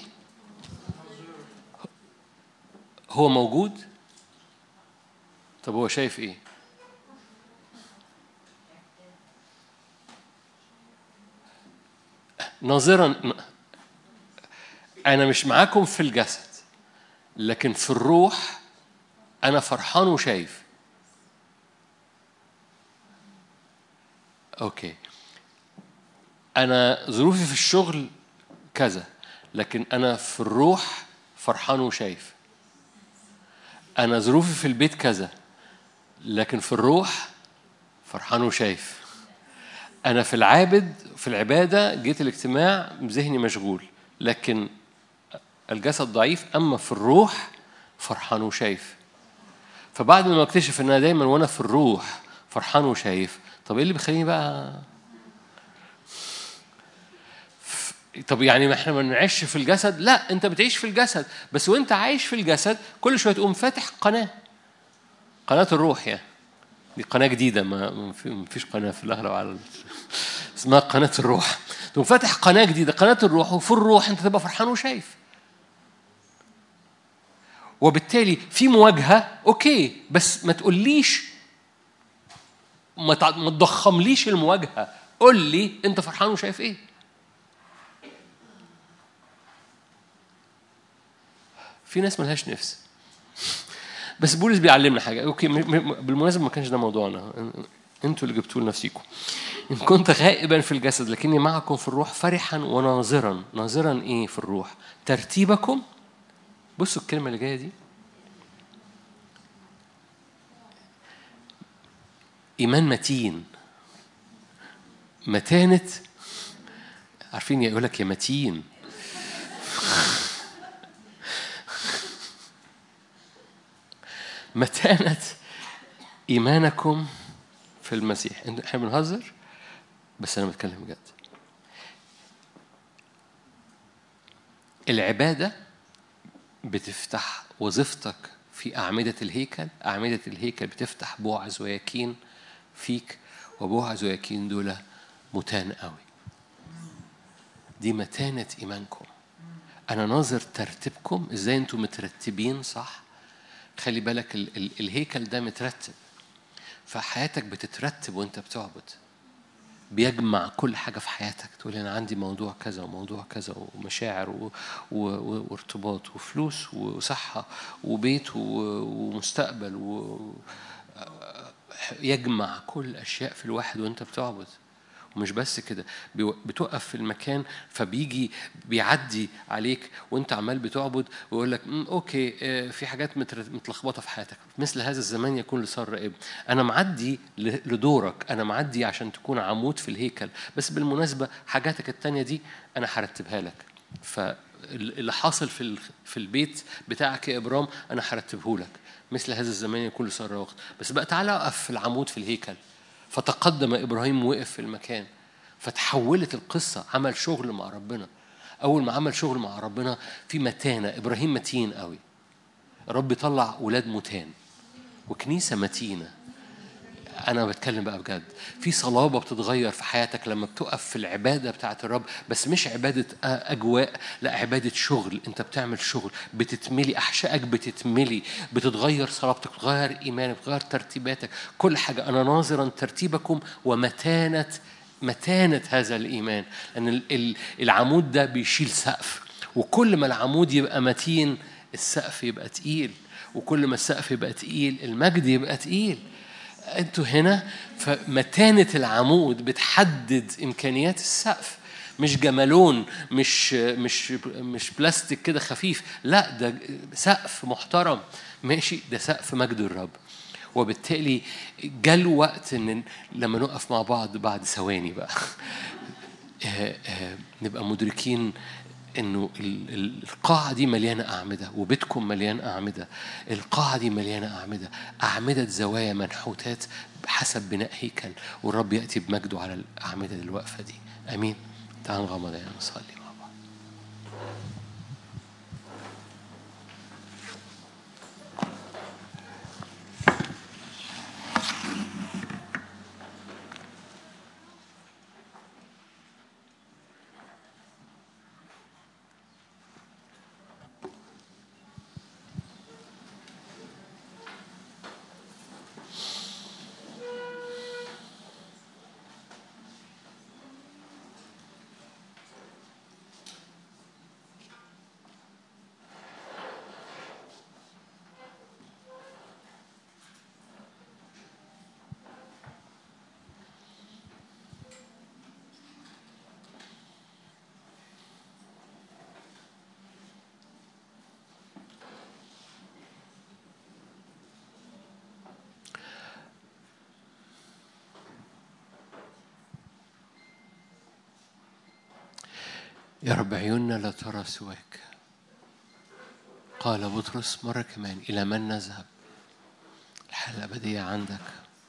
هو موجود. طب هو شايف إيه؟ ناظرا. أنا مش معاكم في الجسد لكن في الروح أنا فرحان وشايف. أوكي، أنا ظروفي في الشغل كذا لكن أنا في الروح فرحان وشايف. أنا ظروفي في البيت كذا لكن في الروح فرحان وشايف. أنا في العبادة جيت الاجتماع ذهني مشغول لكن الجسد ضعيف، أما في الروح فرحان وشايف. فبعد ما اكتشف ان انا دايما وانا في الروح فرحان وشايف، طب ايه اللي بيخليني بقى؟ طب يعني ما احنا ما نعيش في الجسد؟ لا، انت بتعيش في الجسد، بس وانت عايش في الجسد كل شويه تقوم فاتح قناه الروح. يعني دي قناه جديده، ما فيش قناه في الاغلب على اسمها قناه الروح. تقوم فاتح قناه جديده، قناه الروح، وفي الروح انت تبقى فرحان وشايف. وبالتالي في مواجهة أوكي، بس ما تقوليش، ما تضخمليش المواجهة. قول لي أنت فرحان وشايف إيه. في ناس ملهاش نفس، بس بولس بيعلمنا حاجة. أوكي، بالمناسبة ما كانش ده موضوعنا، أنتوا اللي جبتوه لنفسيكم. إن كنت غائبا في الجسد لكني معكم في الروح فرحا وناظرا. ناظرا إيه في الروح؟ ترتيبكم. بصوا الكلمة اللي جاية دي، إيمان متين. متانة، عارفين يقول لك يا متين. متانة إيمانكم في المسيح. احنا بنهزر بس أنا بتكلم بجد. العبادة بتفتح وظيفتك في أعمدة الهيكل. أعمدة الهيكل بتفتح بوعز ويكين فيك، وبوعز ويكين دول متان قوي. دي متانة إيمانكم. أنا ناظر ترتيبكم إزاي أنتم مترتبين صح. خلي بالك الهيكل ده مترتب، فحياتك بتترتب وأنت بتعبد. بيجمع كل حاجة في حياتك. تقول أنا عندي موضوع كذا وموضوع كذا ومشاعر وارتباط وفلوس وصحة وبيت ومستقبل يجمع كل الأشياء في الواحد وأنت بتعبد. ومش بس كده، بتقف في المكان فبيجي بيعدي عليك وانت عمال بتعبد ويقول لك اوكي في حاجات متلخبطه في حياتك. مثل هذا الزمان يكون لسارة ابن. انا معدي لدورك، انا معدي عشان تكون عمود في الهيكل، بس بالمناسبه حاجاتك التانية دي انا هرتبها لك. فاللي حاصل في البيت بتاعك يا ابرام انا هرتبه لك. مثل هذا الزمان يكون لسارة وقت. بس بقى تعالى اقف في العمود في الهيكل. فتقدم إبراهيم وقف في المكان، فتحولت القصة. عمل شغل مع ربنا. أول ما عمل شغل مع ربنا في متانة. إبراهيم متين قوي. رب طلع ولاد متان وكنيسة متينة. أنا بتكلم بقى بجد. في صلابة بتتغير في حياتك لما بتقف في العبادة بتاعت الرب، بس مش عبادة أجواء، لا عبادة شغل. أنت بتعمل شغل، بتتملي أحشائك، بتتملي، بتتغير صلابتك، بتغير إيمانك، بتغير ترتيباتك، كل حاجة. أنا ناظرا ترتيبكم متانة هذا الإيمان. لأن العمود ده بيشيل سقف، وكل ما العمود يبقى متين السقف يبقى تقيل، وكل ما السقف يبقى تقيل المجد يبقى تقيل. أنتوا هنا، فمتانة العمود بتحدد إمكانيات السقف. مش جمالون، مش بلاستيك كده خفيف، لا ده سقف محترم ماشي. ده سقف مجد الرب. وبالتالي جاء الوقت إن لما نقف مع بعض بعد ثواني بقى نبقى مدركين إنه القاعة دي مليانة أعمدة، وبيتكم مليان أعمدة. القاعة دي مليانة أعمدة، أعمدة زوايا منحوتات بحسب بناء هيكل، والرب يأتي بمجده على الأعمدة الواقفة دي. أمين. تعال نغمض عينينا نصلي مع بعض. يا رب عيوننا لا ترى سواك. قال بطرس مرة كمان إلى من نذهب؟ الحياة الأبدية عندك.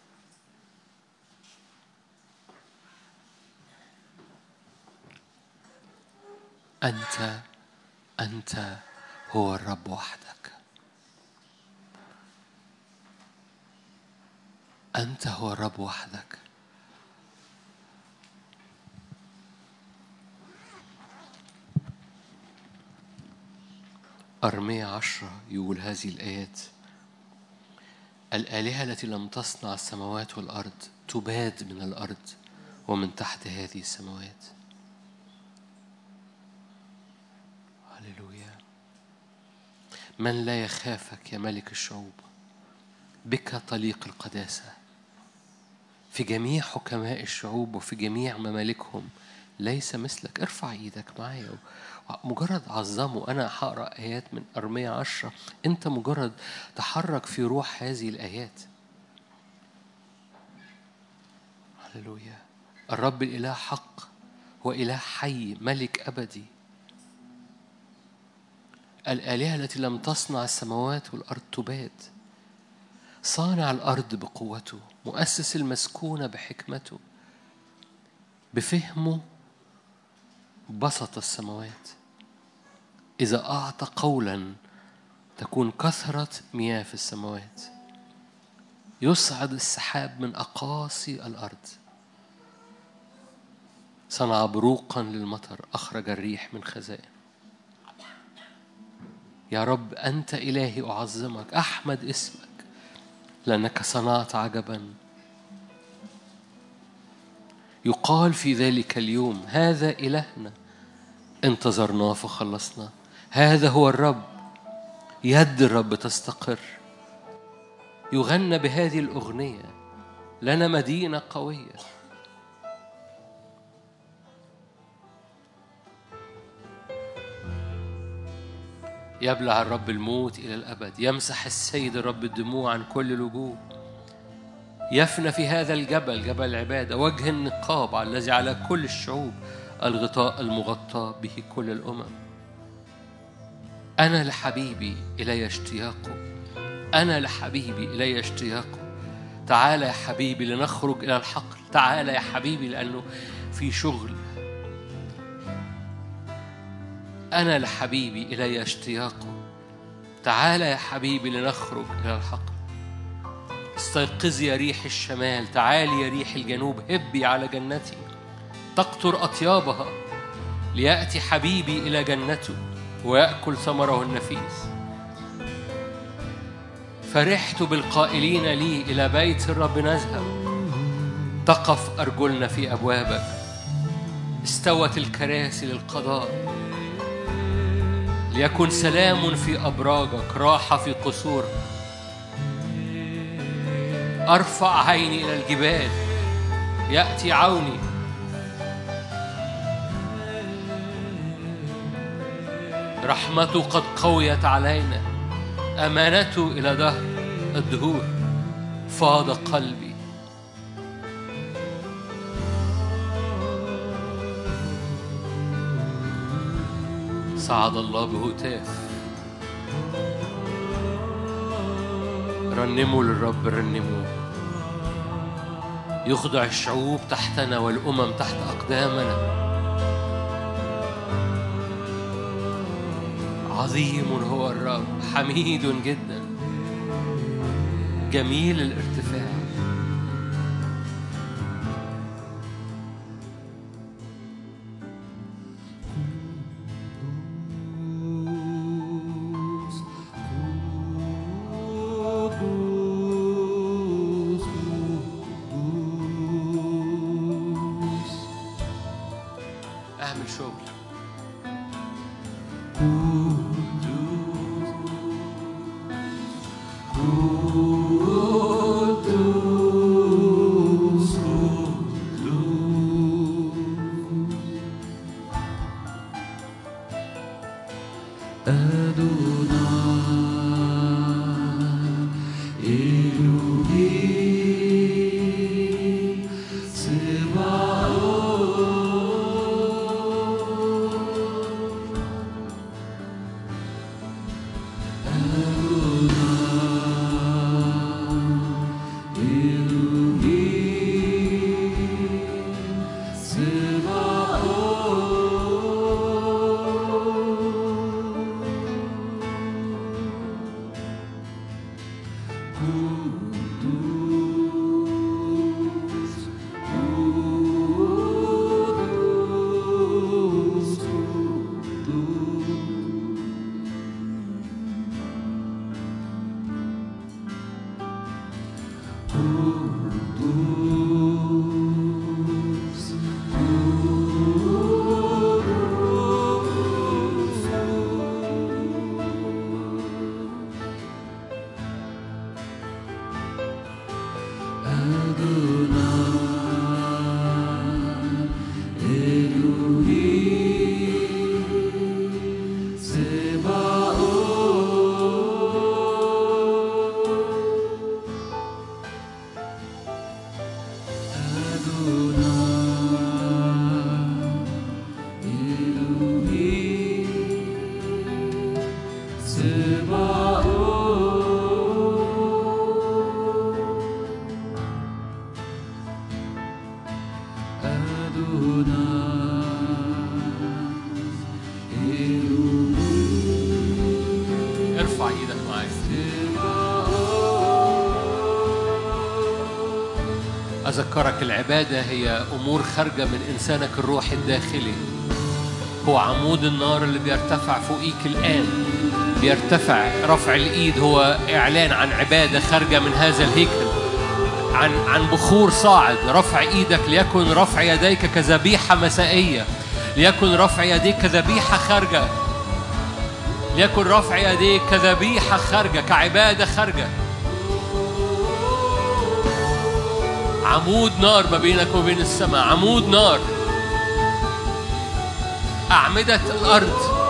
أنت هو الرب وحدك. أنت هو الرب وحدك. أرمية 10 يقول هذه الآيات: الآلهة التي لم تصنع السماوات والأرض تباد من الأرض ومن تحت هذه السماوات. هللويا. من لا يخافك يا ملك الشعوب؟ بك طليق القداسة. في جميع حكماء الشعوب وفي جميع ممالكهم ليس مثلك. ارفع ايدك معايا مجرد عظمه. أنا هقرأ آيات من أرمية 10، أنت مجرد تحرك في روح هذه الآيات. هللويا. الرب الإله حق وإله حي، ملك أبدي. الآلهة التي لم تصنع السماوات والأرض تباد. صانع الأرض بقوته، مؤسس المسكونة بحكمته، بفهمه بسط السماوات. إذا أعطى قولا تكون كثرة مياه في السماوات. يصعد السحاب من أقاصي الأرض، صنع بروقا للمطر، أخرج الريح من خزائن. يا رب أنت إلهي أعظمك، أحمد اسمك لأنك صنعت عجبا. يقال في ذلك اليوم هذا إلهنا انتظرناه فخلصنا، هذا هو الرب، يد الرب تستقر. يغنى بهذه الأغنية لنا مدينة قوية. يبلع الرب الموت إلى الأبد، يمسح السيد الرب الدموع عن كل الوجوه. يفنى في هذا الجبل، جبل العبادة، وجه النقاب الذي على كل الشعوب، الغطاء المغطى به كل الأمم. أنا لحبيبي إلي اشتياقه، أنا لحبيبي إلي اشتياقه. تعال يا حبيبي لنخرج إلى الحقل، تعال يا حبيبي لأنه في شغل. أنا لحبيبي إلي اشتياقه، تعال يا حبيبي لنخرج إلى الحقل. استيقظي يا ريح الشمال، تعالي يا ريح الجنوب، هبي على جنتي تقطر أطيابها، ليأتي حبيبي إلى جنته ويأكل ثمره النفيس. فرحت بالقائلين لي إلى بيت الرب نذهب، تقف أرجلنا في أبوابك. استوت الكراسي للقضاء، ليكن سلام في أبراجك، راحة في قصور. أرفع عيني إلى الجبال، يأتي عوني. رحمته قد قويت علينا، أمانته إلى دهر الدهور. فاض قلبي، صعد الله بهتاف. رنموا للرب، رنموا. يخضع الشعوب تحتنا والأمم تحت أقدامنا. عظيم هو الرب، حميد جدا، جميل الارتفاع. اعمل شغل. أذكرك العبادة هي أمور خارجة من إنسانك الروحي الداخلي. هو عمود النار اللي بيرتفع فوقيك الآن، بيرتفع. رفع الإيد هو إعلان عن عبادة خارجة من هذا الهيكل، عن بخور صاعد. رفع إيدك ليكن رفع يديك كذبيحة مسائية، ليكن رفع يديك كذبيحة خارجة، ليكن رفع يديك كذبيحة خارجة، كعبادة خارجة. عمود نار ما بينك وبين السماء، عمود نار. أعمدة الأرض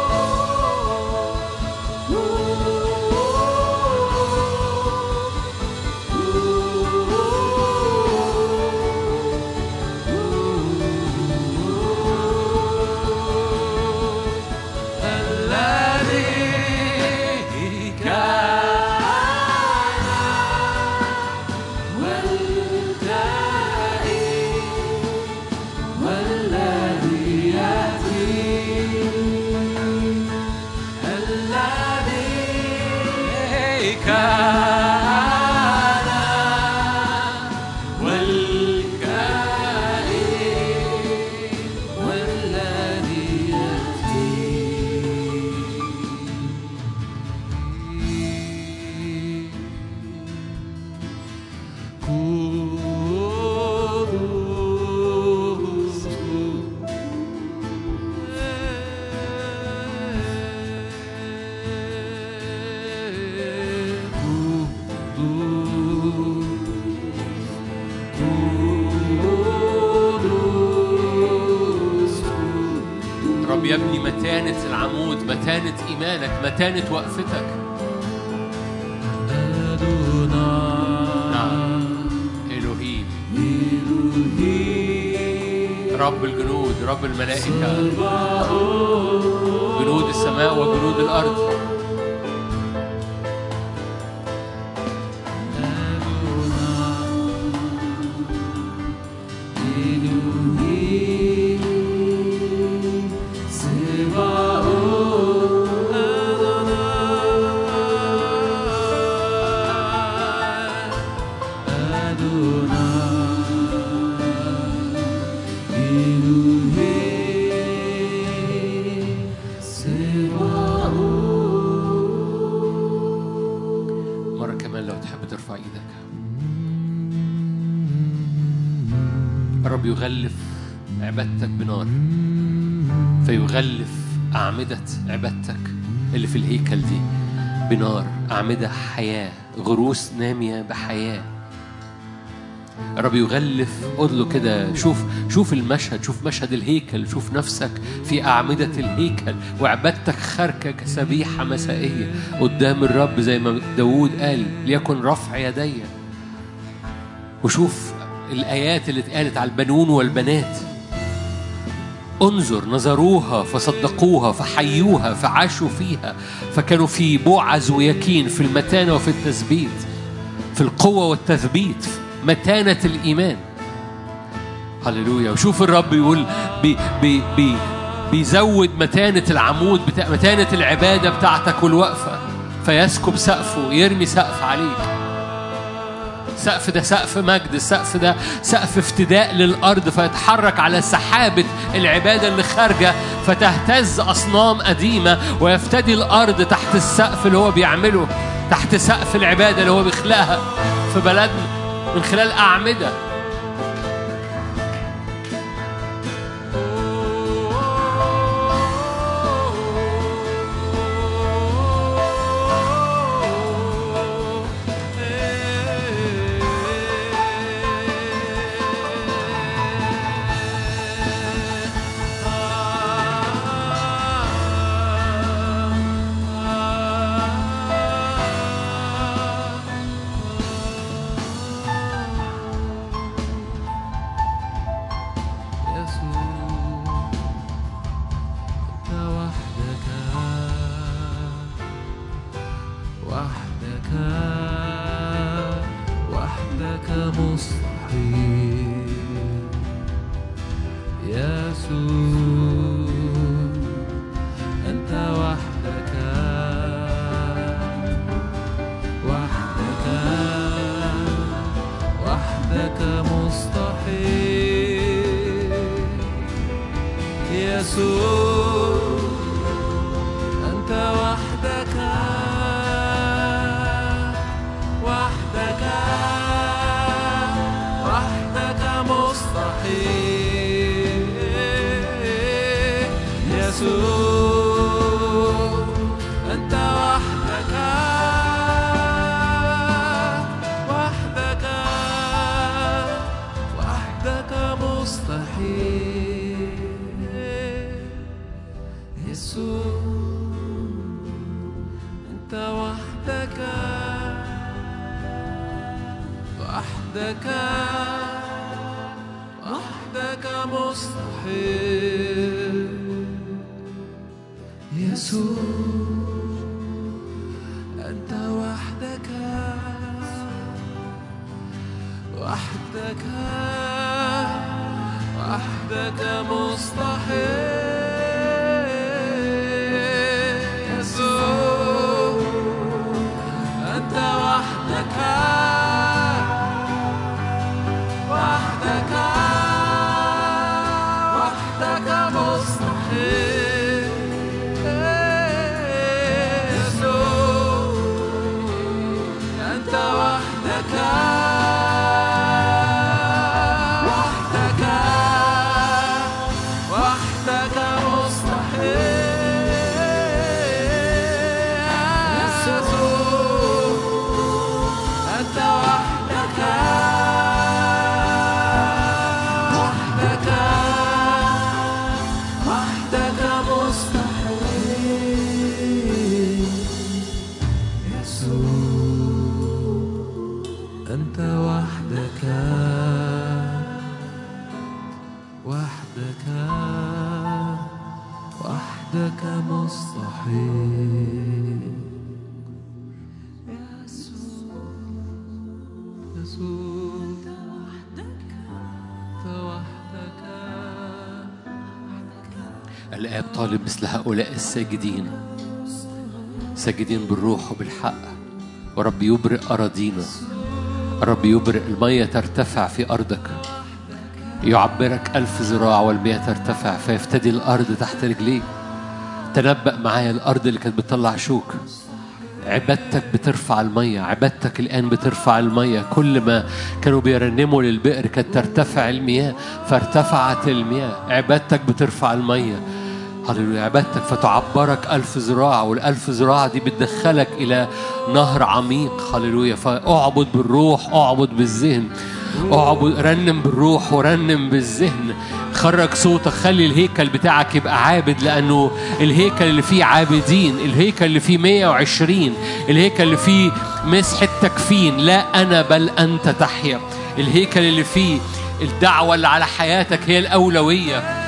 يبني متانة العمود، متانة إيمانك، متانة وقفتك. نعم إلهي، رب الجنود، رب الملائكة، جنود السماء وجنود الأرض. يغلف عبادتك بنار، فيغلف أعمدة عبادتك اللي في الهيكل دي بنار، أعمدة حياة، غروس نامية بحياة. الرب يغلف. قول له كده، شوف المشهد، شوف مشهد الهيكل، شوف نفسك في أعمدة الهيكل وعبادتك خارجة كذبيحة مسائية قدام الرب زي ما داود قال ليكن رفع يدي. وشوف الآيات اللي اتقالت على البنون والبنات. انظر، نظروها فصدقوها فحيوها فعاشوا فيها، فكانوا في بوعز ويكين، في المتانة وفي التثبيت، في القوة والتثبيت، متانة الإيمان. هللويا. وشوف الرب يقول بيزود متانة العمود متانة العبادة بتاعتك والوقفة، فيسكب سقفه، يرمي سقف عليك. السقف ده سقف مجد، السقف ده سقف افتداء للأرض، فيتحرك على سحابة العبادة اللي خارجة، فتهتز أصنام قديمة ويفتدي الأرض تحت السقف اللي هو بيعمله، تحت سقف العبادة اللي هو بيخلقها في بلدنا من خلال أعمدة. وحدك مستحيل. يسوع أنت وحدك وحدك وحدك مستحيل يسوع أنت وحدك وحدك وحدك مستحيل يسوع أنت وحدك وحدك وحدك مستحيل يسوع أنت وحدك وحدك وحدك مستحيل يسوع أنت وحدك وحدك وحدك مستحيل يسوع أنت وحدك وحدك وحدك مستحيل يسوع أنت وحدك أنت وحدك وحدك وحدك مستحيل يسوع يسوع أنت وحدك. الآب طالب مثل هؤلاء الساجدين، ساجدين بالروح وبالحق، ورب يبرئ أراضينا، رب يبرئ المية ترتفع في أرضك، يعبرك 1000 ذراع والمياه ترتفع فيفتدي الأرض تحت رجليك. تنبأ معايا الأرض اللي كانت بتطلع شوك، عبادتك بترفع المية، عبادتك الآن بترفع المية. كل ما كانوا بيرنموا للبئر كانت ترتفع المياه فارتفعت المياه. عبادتك بترفع المية، هللويا. عبادتك فتعبرك 1000 ذراع، وال1000 ذراع دي بتدخلك إلى نهر عميق. هللويا. فاعبد بالروح، اعبد بالذهن، اعبد، رنم بالروح ورنم بالذهن. خرج صوتك، خلي الهيكل بتاعك يبقى عابد، لأنه الهيكل اللي فيه عابدين، الهيكل اللي فيه 120، الهيكل اللي فيه مسحة تكفين، لا أنا بل أنت تحيا. الهيكل اللي فيه الدعوة اللي على حياتك هي الأولوية.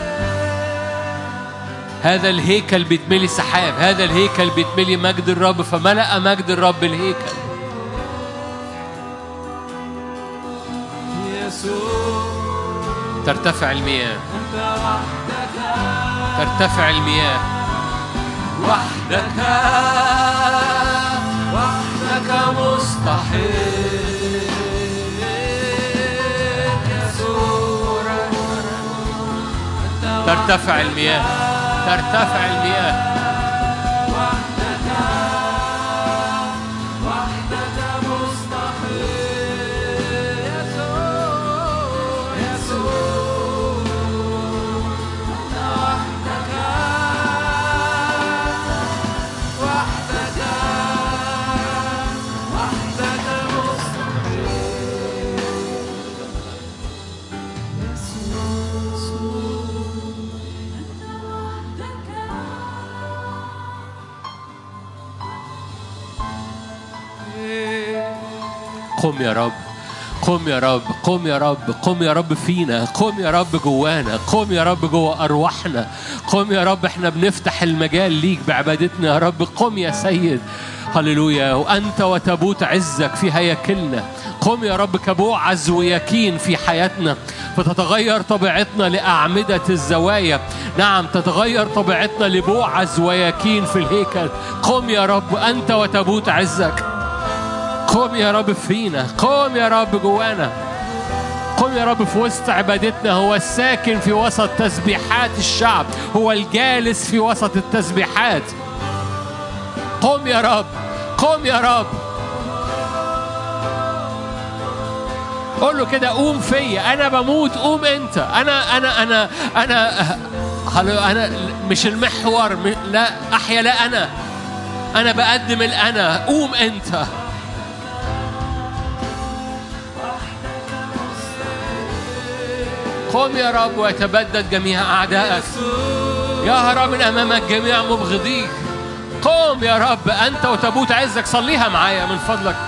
هذا الهيكل بيتملي سحاب، هذا الهيكل بيتملي مجد الرب، فملأ مجد الرب الهيكل. ترتفع المياه، ترتفع المياه. وحدك وحدك مستحيل يسوع. ترتفع المياه، ترتفع المياه. وحدك وحدك مستحيل يسوع يسوع. وحدك وحدك وحدك مستحيل قم يا رب، قم يا رب، قم يا رب، قم يا رب فينا، قم يا رب جوانا، قم يا رب جوا أرواحنا، قم يا رب. احنا بنفتح المجال ليك بعبادتنا يا رب. قم يا سيد، هللويا. وأنت وتبوت عزك في هياكلنا. قم يا رب كبوعز ويكين في حياتنا، فتتغير طبيعتنا لأعمدة الزوايا. نعم، تتغير طبيعتنا لبوعز ويكين في الهيكل. قم يا رب أنت وتبوت عزك. قم يا رب فينا، قم يا رب جوانا. قم يا رب في وسط عبادتنا. هو الساكن في وسط تسبيحات الشعب، هو الجالس في وسط التسبيحات. قم يا رب، قم يا رب. قول له كده قوم فيا، أنا بموت قوم أنت. أنا مش المحور، لا أحيا، لا أنا بقدم الأنا. قوم أنت. قم يا رب ويتبدد جميع أعدائك، يهرب من أمامك جميع مبغضيك. قم يا رب أنت وتبوت عزك. صليها معايا من فضلك.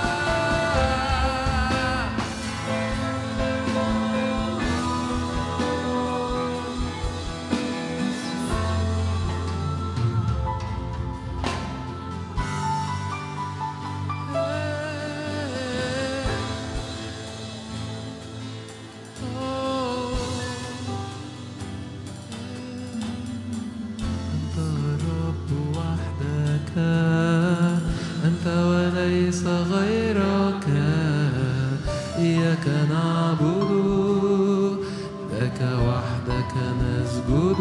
أنت وليس غيرك، إياك نعبد، لك وحدك نسجد.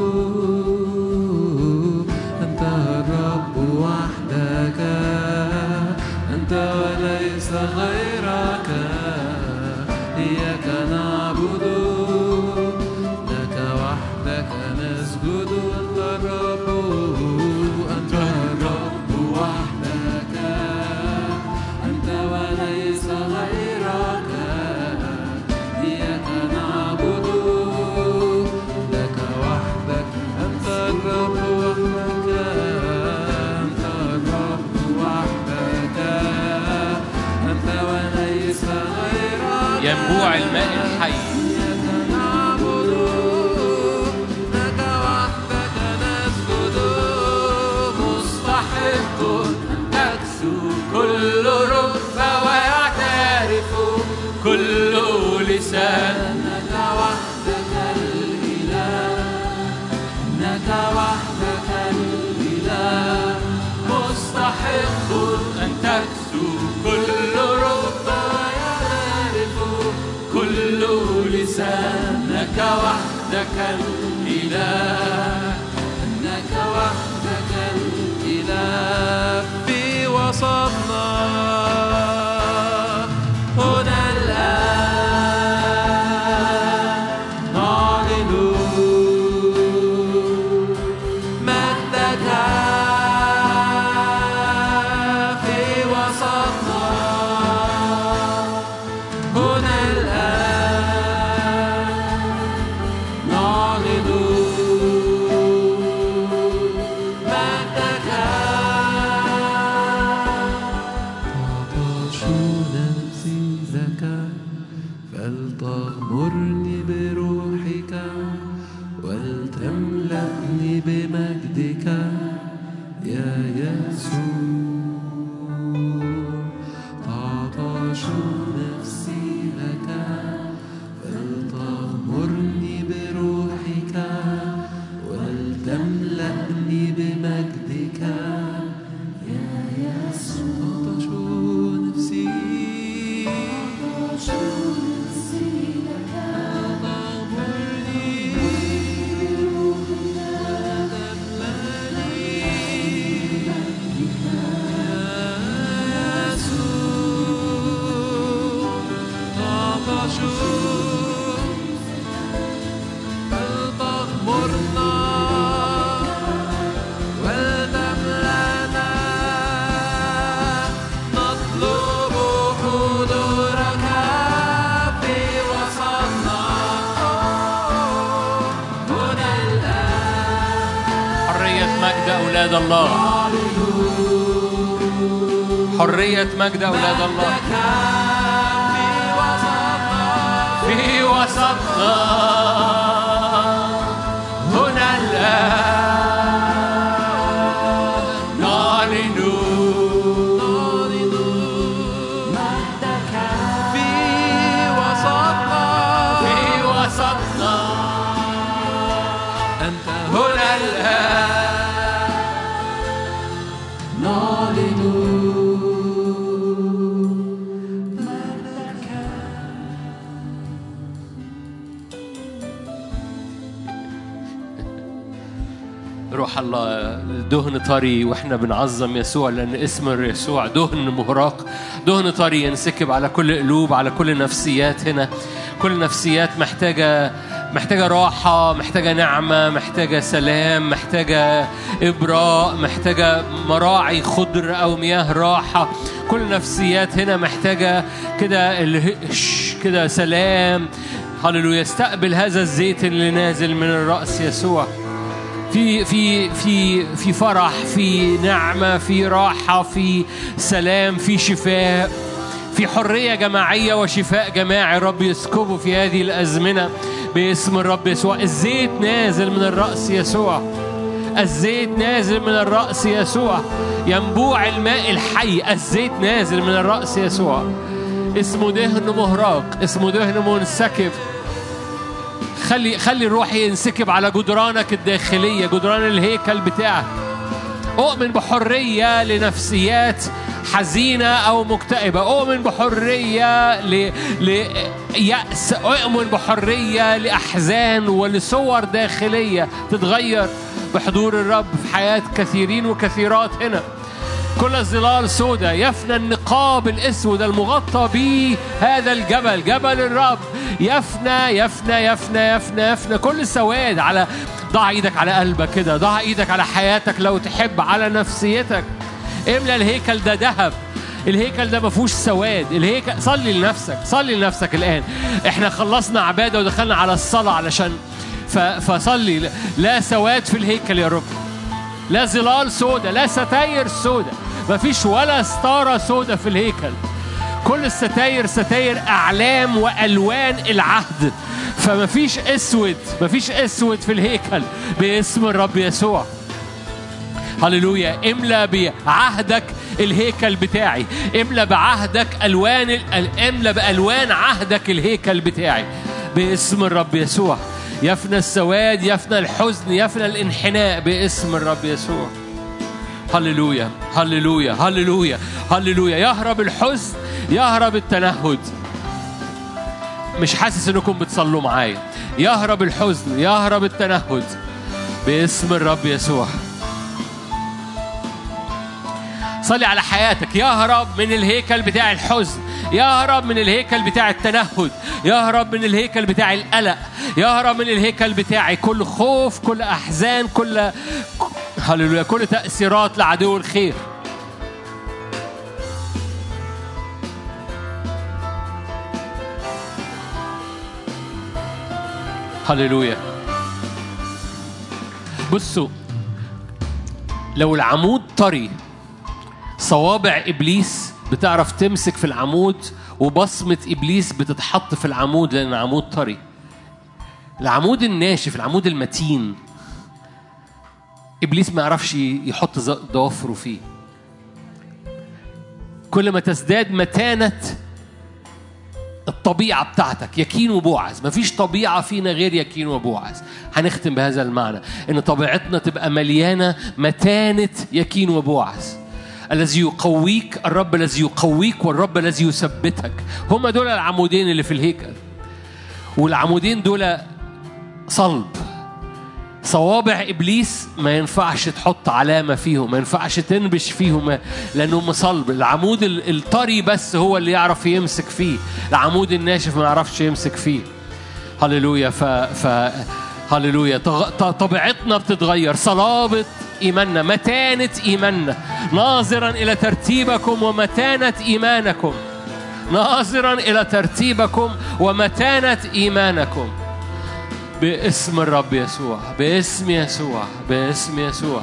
أنت الرب وحدك، أنت وليس غيرك، إياك نعبد، لك وحدك نسجد. أنت الرب، أنت الرب وحدك، أنت وليس غيرك، إياك نعبد، لك وحدك. أنت الرب وحدك، أنت الرب وحدك، أنت وليس غيرك. ينبوع الماء الحي كل ركبة ويعترف كل لسان أنك وحدك الإله، أنك وحدك الإله. مستحق أن تكسو كل ركبة ويعترف كل لسان أنك وحدك الإله، أنك وحدك الإله. وصلنا هنا الآن نعلن مجدك في وسطنا. هنا الآن نعلن مجدك. فلتغمرني بروحك ولتملأني بمجدك يا يسوع. تعطش نفسي لك فلتغمرني بروحك ولتملأني بمجدك يا يسوع. تعطش نفسي أولاد الله، حرية مجد أولاد الله في وسطنا هنا الآن نعلن مجدك في وسطنا أنت هنا الآن نعلن مجدك. روح الله دهن طري واحنا بنعظم يسوع، لأن اسم يسوع دهن مهراق، دهن طري ينسكب على كل قلوب، على كل نفسيات هنا. كل نفسيات محتاجة راحة، محتاجة نعمة، محتاجة سلام، محتاجة إبراء، محتاجة مراعي خضر أو مياه راحة. كل نفسيات هنا محتاجة كده سلام. هللويا. استقبل هذا الزيت اللي نازل من الرأس يسوع. في فرح، في نعمة، في راحة، في سلام، في شفاء، في حرية جماعية وشفاء جماعي. رب يسكبه في هذه الأزمنة باسم الرب يسوع. الزيت نازل من الرأس يسوع، الزيت نازل من الرأس يسوع، ينبوع الماء الحي. الزيت نازل من الرأس يسوع. اسمه دهن مهراق، اسمه دهن منسكب. خلي الروح ينسكب على جدرانك الداخلية، جدران الهيكل بتاعك. أؤمن بحرية لنفسيات حزينة أو مكتئبة، أؤمن بحرية ليأس، أؤمن بحرية لأحزان ولصور داخلية تتغير بحضور الرب في حياة كثيرين وكثيرات هنا. كل الظلال سودة يفنى النقاب الأسود المغطى به هذا الجبل، جبل الرب. يفنى يفنى يفنى يفنى يفنى كل سواد. على ضع ايدك على قلبك كده، ضع ايدك على حياتك لو تحب، على نفسيتك. املى الهيكل ده ذهب. الهيكل ده ما فيهوش سواد. الهيكل صلي لنفسك، صلي لنفسك الآن. احنا خلصنا عبادة ودخلنا على الصلاة علشان فصلي. لا سواد في الهيكل يا رب، لا ظلال سودة، لا ستاير سودة. ما فيش ولا ستارة سودة في الهيكل. كل الستاير ستاير أعلام وألوان العهد. فما فيش أسود، ما فيش أسود في الهيكل باسم الرب يسوع. هللويا. املى بعهدك الهيكل بتاعي، املى بعهدك املى بألوان عهدك الهيكل بتاعي باسم الرب يسوع. يفنى السواد، يفنى الحزن، يفنى الانحناء باسم الرب يسوع. هللويا هللويا هللويا هللويا. يهرب الحزن، يهرب التنهد. مش حاسس انكم بتصلوا معايا. يهرب الحزن، يهرب التنهد باسم الرب يسوع. صلي على حياتك. يهرب من الهيكل بتاع الحزن، يهرب من الهيكل بتاع التنهد، يهرب من الهيكل بتاع القلق، يهرب من الهيكل بتاعي كل خوف، كل أحزان، كل هللويا، كل تأثيرات لعدو الخير. هللويا. بصوا، لو العمود طري، صوابع إبليس بتعرف تمسك في العمود، وبصمة إبليس بتتحط في العمود لأن العمود طري. العمود الناشف، العمود المتين، إبليس ما يعرفش يحط ضوافره فيه. كل ما تزداد متانة الطبيعة بتاعتك، يكين وبوعز. مفيش طبيعة فينا غير يكين وبوعز. هنختم بهذا المعنى، إن طبيعتنا تبقى مليانة متانة يكين وبوعز. الذي يقويك، الرب الذي يقويك، والرب الذي يثبتك. هم دول العمودين اللي في الهيكل، والعمودين دول صلب. صوابع إبليس ما ينفعش تحط علامة فيهم، ما ينفعش تنبش فيهم لأنهم صلب. العمود الطري بس هو اللي يعرف يمسك فيه، العمود الناشف ما يعرفش يمسك فيه. هللويا. هللويا. طبيعتنا بتتغير، صلابة إيماننا، متانة إيماننا، ناظرا إلى ترتيبكم ومتانة إيمانكم، ناظرا إلى ترتيبكم ومتانة إيمانكم باسم الرب يسوع، باسم يسوع، باسم يسوع.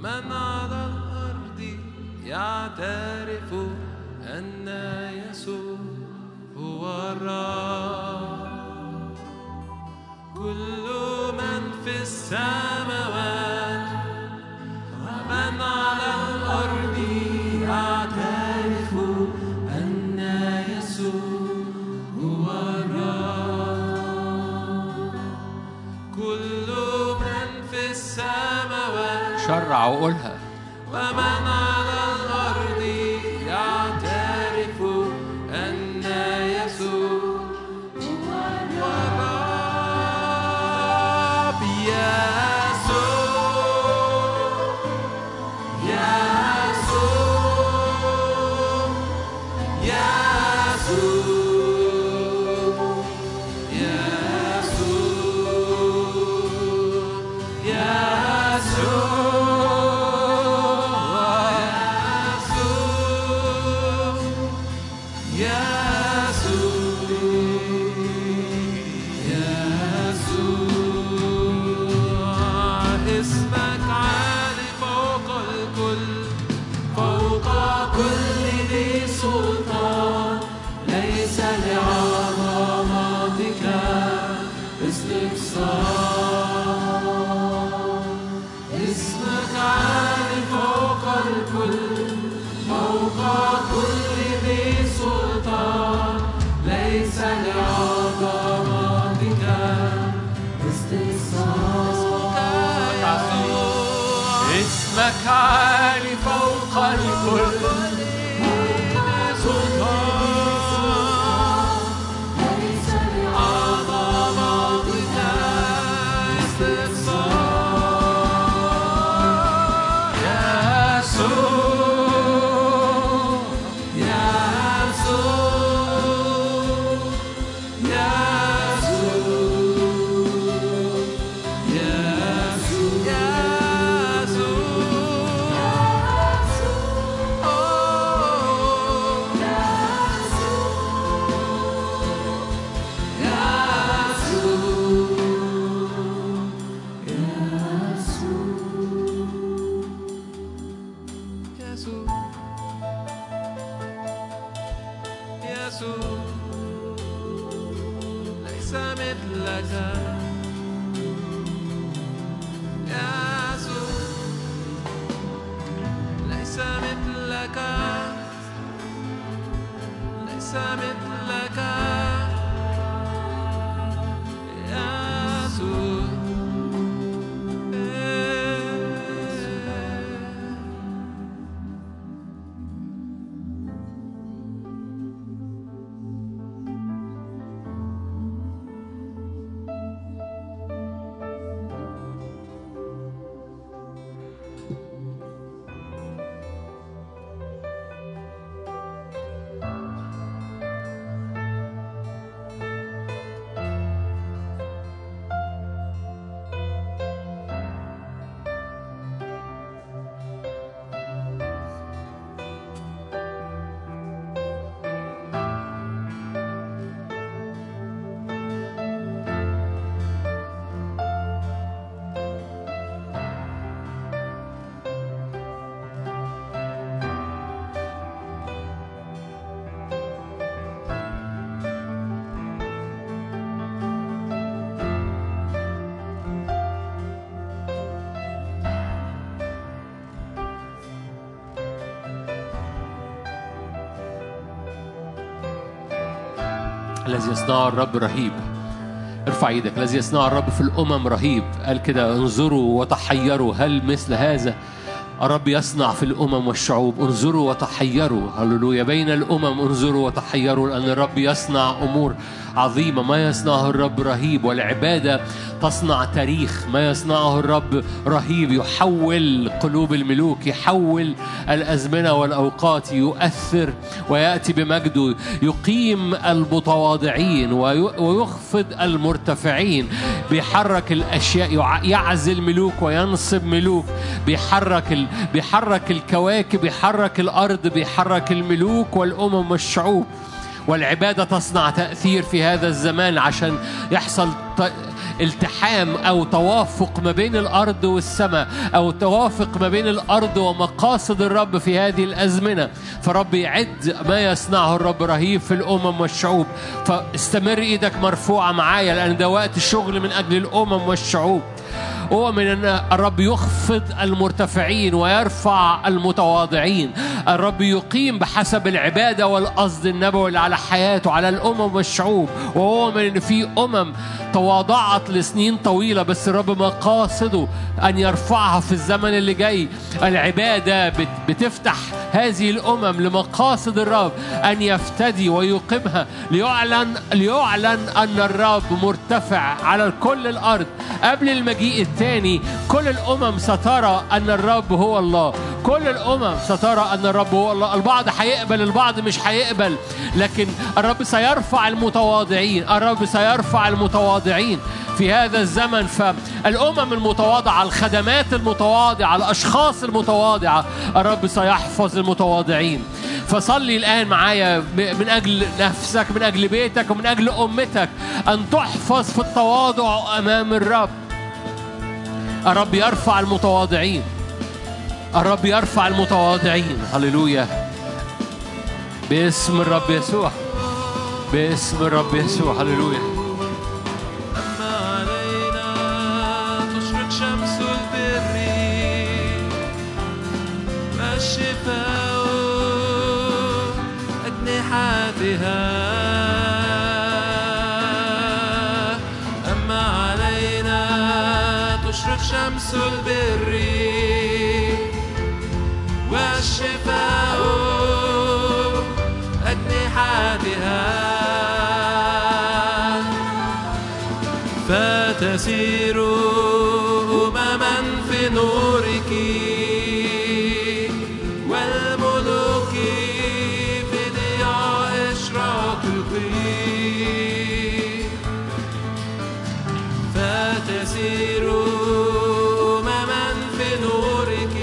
ومن على الأرض يعترف أن يسوع هو الرب. كل من في السماوات ومن على الأرض يعترف أن يسوع هو الرب. كل من في السماوات شرع وقولها. ومن على الأرض يعترف أن يسوع هو الرب. اسمك عالي فوق الكل، فوق كل ذي سلطان، ليس لعظمتك استقصاء. اسمك عالي فوق الكل، فوق كل ذي سلطان، ليس لعظمتك استقصاء. اسمك عالي فوق الكل، سلطان، ليس لعظمتك استقصاء. يسوع ليس مثلك. يسوع ليس مثلك، ليس مثلك. يسوع الذي يصنع الرب رهيب. ارفع ايدك. الذي يصنع الرب في الأمم رهيب. قال كده انظروا وتحيروا هل مثل هذا الرب يصنع في الأمم والشعوب. انظروا وتحيروا. هللويا. بين الأمم انظروا وتحيروا لأن الرب يصنع أمور عظيمة. ما يصنعه الرب رهيب، والعبادة تصنع تاريخ. ما يصنعه الرب رهيب. يحول قلوب الملوك، يحول الأزمنة والأوقات، يؤثر ويأتي بمجده. يقيم المتواضعين ويخفض المرتفعين. بيحرك الأشياء، يعزل ملوك وينصب ملوك. بيحرك الكواكب، بيحرك الأرض، بيحرك الملوك والأمم والشعوب. والعبادة تصنع تأثير في هذا الزمان عشان التحام أو توافق ما بين الأرض والسماء، أو توافق ما بين الأرض ومقاصد الرب في هذه الأزمنة. فرب يعد ما يصنعه الرب رهيب في الأمم والشعوب. فاستمر إيدك مرفوعة معايا، لأن ده وقت الشغل من أجل الأمم والشعوب. هو من أن الرب يخفض المرتفعين ويرفع المتواضعين. الرب يقيم بحسب العبادة والقصد النبوي اللي على حياته على الأمم والشعوب. وهو من أن في أمم تواضعت لسنين طويلة، بس الرب مقاصده أن يرفعها في الزمن اللي جاي. العبادة بتفتح هذه الأمم لمقاصد الرب أن يفتدي ويقيمها، ليعلن أن الرب مرتفع على كل الأرض. قبل المجيء الثاني كل الأمم سترى أن الرب هو الله. كل الأمم سترى أن الرب هو الله. البعض هيقبل، البعض مش هيقبل، لكن الرب سيرفع المتواضعين. الرب سيرفع المتواضعين في هذا الزمن. فالأمم المتواضعة، الخدمات المتواضعة، الأشخاص المتواضعة، الرب سيحفظ المتواضعين. فصلي الآن معايا من أجل نفسك، من أجل بيتك، ومن أجل أمتك، أن تحفظ في التواضع أمام الرب. الرب يرفع المتواضعين. الرب يرفع المتواضعين. هللويا، باسم الرب يسوع، باسم الرب يسوع. هللويا. أما علينا تشرق شمس البر والشفاء أجنحتها. أما علينا تشرق شمس البر والشفاء أجنحتها، فتسير أمما في نورك والملوك في ضياء إشراقك. فتسير أمما في نورك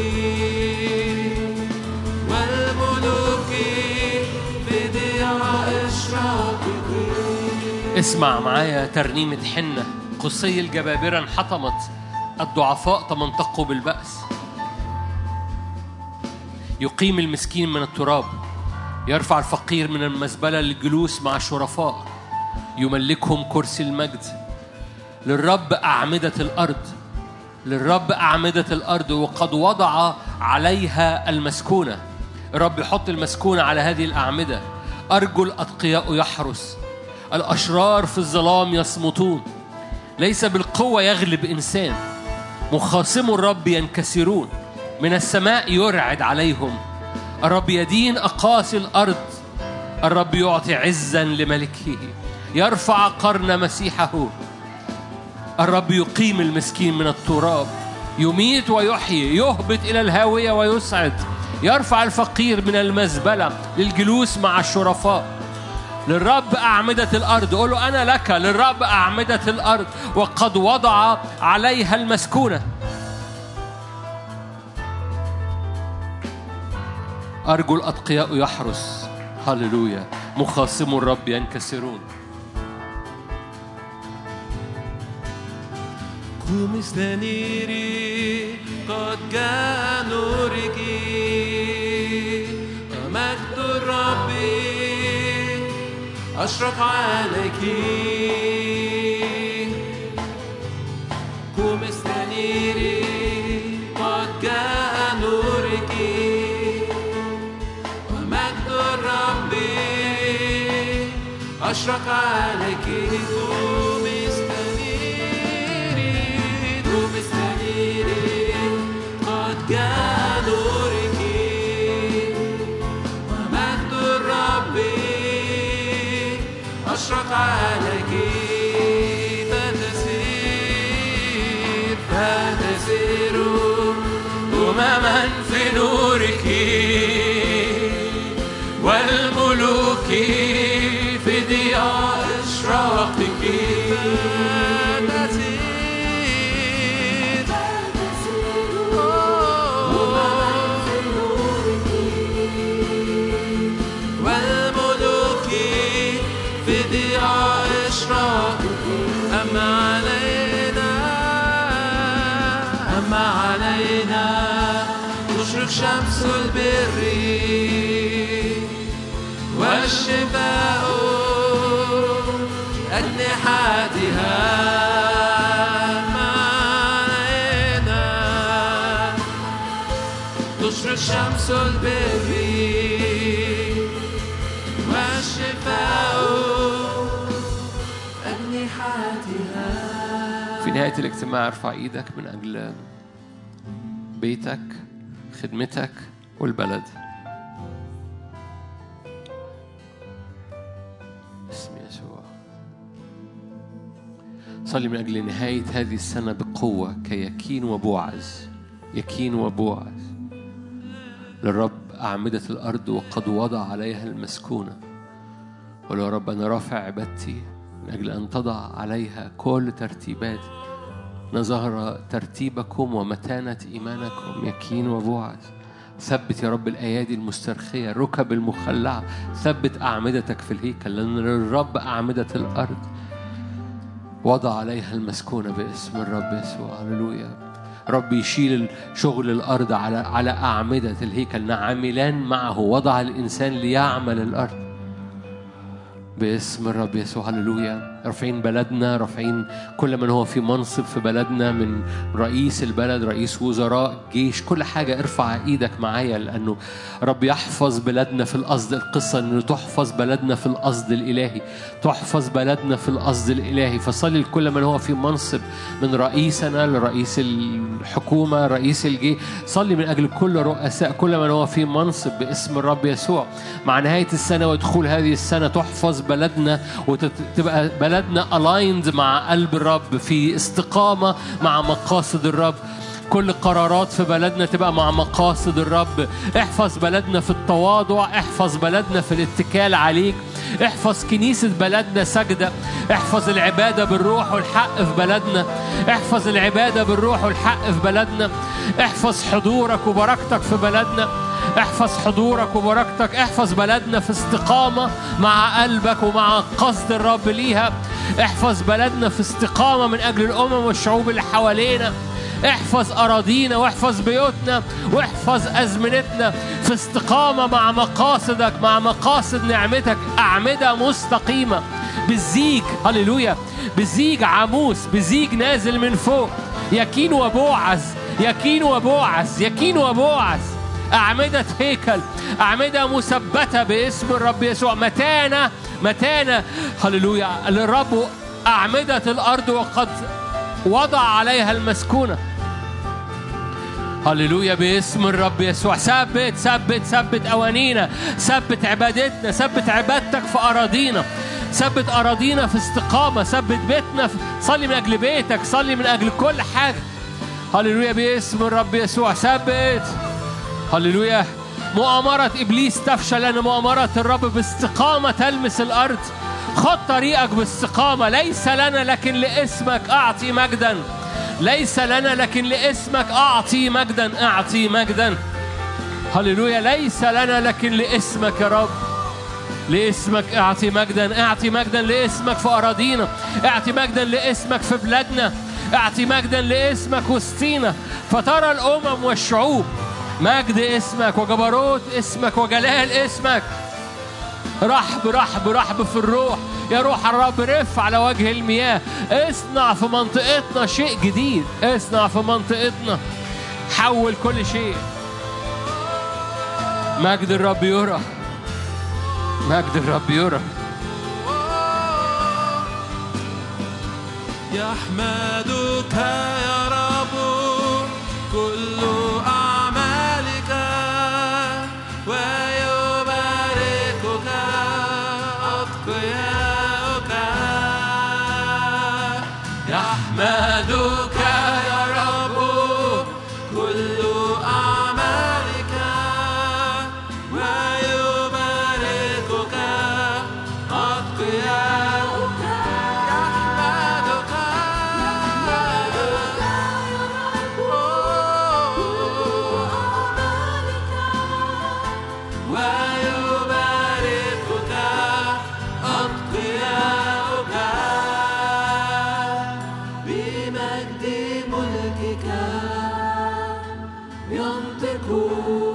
والملوك في ضياء إشراقك. اسمع معايا ترنيمة حنة. قصي الجبابرة انحطمت، الضعفاء تمنطقوا بالبأس. يقيم المسكين من التراب، يرفع الفقير من المزبلة للجلوس مع الشرفاء، يملكهم كرسي المجد. للرب أعمدة الأرض، للرب أعمدة الأرض وقد وضع عليها المسكونة. الرب يحط المسكونة على هذه الأعمدة. أرجل الأتقياء يحرس، الأشرار في الظلام يصمتون. ليس بالقوة يغلب إنسان، مخاصم الرب ينكسرون. من السماء يرعد عليهم. الرب يدين أقاصي الأرض. الرب يعطي عزا لملكه، يرفع قرن مسيحه. الرب يقيم المسكين من التراب، يميت ويحيي، يهبط إلى الهاوية ويسعد. يرفع الفقير من المزبلة للجلوس مع الشرفاء. للرب أعمدة الأرض. قولوا أنا لك. للرب أعمدة الأرض وقد وضع عليها المسكونة. أرجل الأتقياء يحرس. هللويا. مخاصم الرب ينكسرون. قومي استنيري قد جاء نورك ومجد الرب أشرق عليك. قومي استنيري قد جاء نورك ومجد الرب أشرق عليك. قومي استنيري قد جاء نورك ومجد الرب أشرق عليك. فتسير أمما في نورك والملوك في ضياء إشراقك. والملوك في ضياء إشراقك. أما علينا تشرق شمس البر والشفاء أجنحتها معنا. تشرق شمس البر والشفاء أجنحتها. في نهاية الاجتماع ارفع ايدك من أجل بيتك، خدمتك، والبلد. باسم يسوع صلي من أجل نهاية هذه السنة بقوة كيكين وبوعز. يكين وبوعز للرب أعمدة الأرض وقد وضع عليها المسكونة. ولو يا رب أنا رافع عبادتي من أجل أن تضع عليها كل ترتيبات. نظهر ترتيبكم ومتانة إيمانكم يكين وبوعز. ثبت يا رب الأيادي المسترخية، الركب المخلعة. ثبت أعمدتك في الهيكل، لأن الرب أعمدة الأرض وضع عليها المسكونة باسم الرب يسوع. هللويا. رب يشيل شغل الأرض على أعمدة الهيكل. عاملان معه وضع الإنسان ليعمل الأرض باسم الرب يسوع. هللويا. رافعين بلدنا، رافعين كل من هو في منصب في بلدنا، من رئيس البلد، رئيس وزراء، جيش، كل حاجة. ارفع ايدك معايا، لأنه رب يحفظ بلدنا في القصد. القصة أنه تحفظ بلدنا في القصد الإلهي، تحفظ بلدنا في القصد الإلهي. فصلي لكل من هو في منصب، من رئيسنا لرئيس الحكومة، رئيس الجيش. صلي من أجل كل رؤساء، كل من هو في منصب باسم الرب يسوع. مع نهاية السنة ودخول هذه السنة تحفظ بلدنا، وتبقى بلدنا aligned مع قلب الرب، في استقامة مع مقاصد الرب. كل قرارات في بلدنا تبقى مع مقاصد الرب. احفظ بلدنا في التواضع، احفظ بلدنا في الاتكال عليك، احفظ كنيسة بلدنا سجدة، احفظ العبادة بالروح والحق في بلدنا، احفظ العبادة بالروح والحق في بلدنا، احفظ حضورك وبركتك في بلدنا، احفظ حضورك وبركتك. احفظ بلدنا في استقامة مع قلبك ومع قصد الرب ليها. احفظ بلدنا في استقامة من أجل الأمم والشعوب اللي حوالينا. احفظ أراضينا واحفظ بيوتنا واحفظ أزمنتنا في استقامة مع مقاصدك، مع مقاصد نعمتك. أعمدة مستقيمة بالزيج، هللويا، بالزيج عموس، بالزيج نازل من فوق. يكين وبوعز، يكين وبوعز، يكين وبوعز. أعمدة هيكل، أعمدة مثبتة باسم الرب يسوع. متانة، متانة، هللويا للرب أعمدة الأرض وقد وضع عليها المسكونة. هللويا باسم الرب يسوع. ثبت ثبت ثبت أوانينا، ثبت عبادتنا، ثبت عبادتك في أراضينا، ثبت أراضينا في استقامة، ثبت بيتنا صلي من أجل بيتك، صلي من أجل كل حاجة. هللويا باسم الرب يسوع. ثبت، هللويا. مؤامرة إبليس تفشل، لأن مؤامرة الرب باستقامة تلمس الأرض. خد طريقك باستقامة. ليس لنا لكن لاسمك أعطي مجدا، ليس لنا لكن لاسمك أعطي مجدا، أعطي مجدا. هللويا. ليس لنا لكن لاسمك يا رب، لاسمك أعطي مجدا، أعطي مجدا لاسمك في أراضينا، أعطي مجدا لاسمك في بلادنا، أعطي مجدا لاسمك وسطينا. فترى الأمم والشعوب مجد اسمك وجبروت اسمك وجلال اسمك. رحب رحب رحب في الروح. يا روح الرب رف على وجه المياه. اصنع في منطقتنا شيء جديد، اصنع في منطقتنا، حول كل شيء. مجد الرب يرى، مجد الرب يرى. يحمدك يا رب كل أعمالك ويباركك أتقياؤك. يحمدك يا رب كل أعمالك ويباركك أتقياؤك. بمجد ملكك ينطق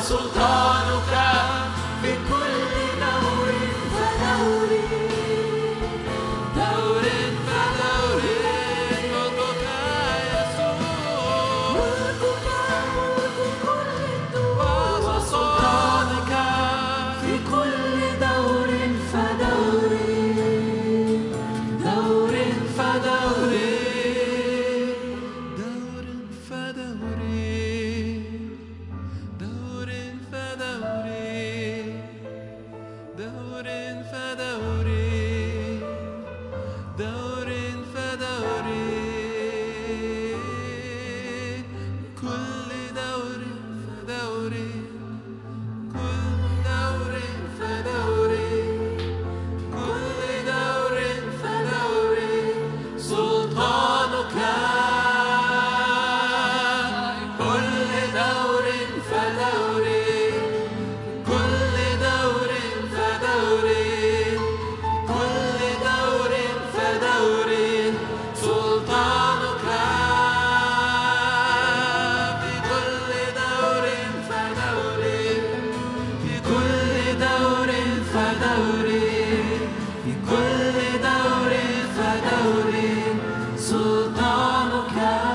وسلطانك في كل دور فدور دور فدور ملكك يسوع ملكك ملك كل الدور وسلطانك في كل دور فدور دور فدور دور فدور دور فدور دور فدور دور فدور كل دور فدور كل دور فدور كل دور فدور سلطانك كل دور فدور كل دور فدور كل دور فدور سلطانك في كل دور فدور في كل دور فدور في كل دور فدور سلطانك.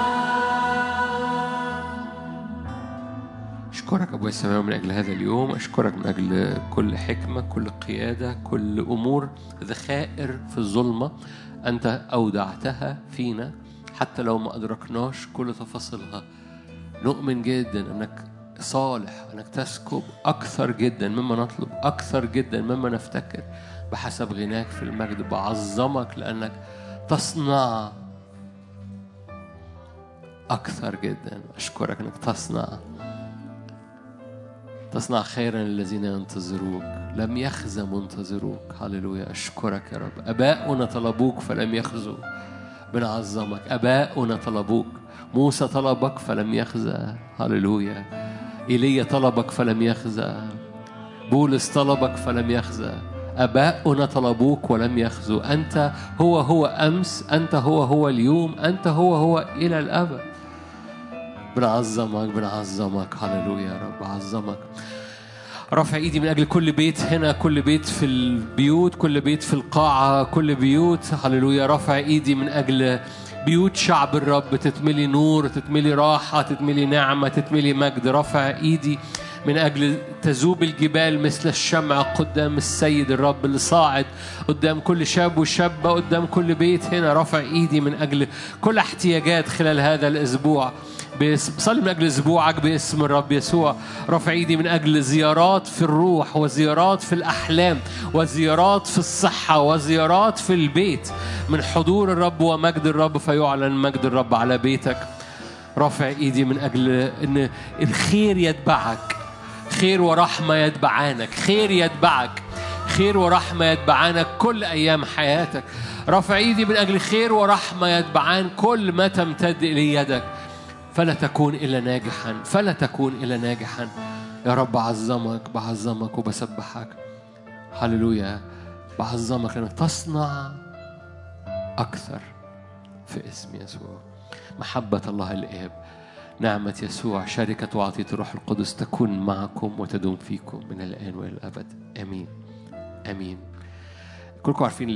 أشكرك أبويا السماوي من أجل هذا اليوم. أشكرك من أجل كل حكمة، كل قيادة، كل أمور ذخائر في الظلمة أنت أودعتها فينا حتى لو ما أدركناش كل تفاصيلها. نؤمن جدا أنك صالح، أنك تسكب أكثر جدا مما نطلب، أكثر جدا مما نفتكر بحسب غناك في المجد. بعظمك لأنك تصنع أكثر جدا. أشكرك أنك تصنع خيرا للذين ينتظروك، لم يخزى منتظروك. هللويا. أشكرك يا رب. أباؤنا طلبوك فلم يخزوا. بنعظمك. أباؤنا طلبوك. موسى طلبك فلم يخزى. هللويا. إيليا طلبك فلم يخزى. بولس طلبك فلم يخزى. أباؤنا طلبوك ولم يخزوا. أنت هو أمس، أنت هو اليوم، أنت هو إلى الأبد. بنعظمك. هللويا يا رب. أعظمك. رافع ايدي من اجل كل بيت هنا، كل بيت في البيوت، كل بيت في القاعة، كل بيوت. هللويا. رافع ايدي من اجل بيوت شعب الرب تتملي نور، تتملي راحة، تتملي نعمة، تتملي مجد. رافع ايدي من أجل تذوب الجبال مثل الشمع قدام السيد الرب اللي صاعد قدام كل شاب وشابة، قدام كل بيت هنا. رافع ايدي من أجل كل احتياجات خلال هذا الأسبوع. بصلي من أجل أسبوعك باسم الرب يسوع. رافع ايدي من أجل زيارات في الروح، وزيارات في الأحلام، وزيارات في الصحة، وزيارات في البيت من حضور الرب ومجد الرب، فيعلن مجد الرب على بيتك. رافع ايدي من أجل إن الخير يتبعك، خير ورحمة يتبعانك، خير يتبعك، خير ورحمة يتبعانك كل أيام حياتك. رافع ايدي من أجل خير ورحمة يتبعان كل ما تمتد إلى يدك، فلا تكون إلا ناجحا، فلا تكون إلا ناجحا. يا رب بعظمك وبسبحك. هللويا. بعظمك لأنك تصنع أكثر في اسم يسوع. محبة الله الآب، نعمة يسوع، شركة وعطية الروح القدس تكون معكم وتدوم فيكم من الآن وإلى الأبد. آمين. كلكم عارفين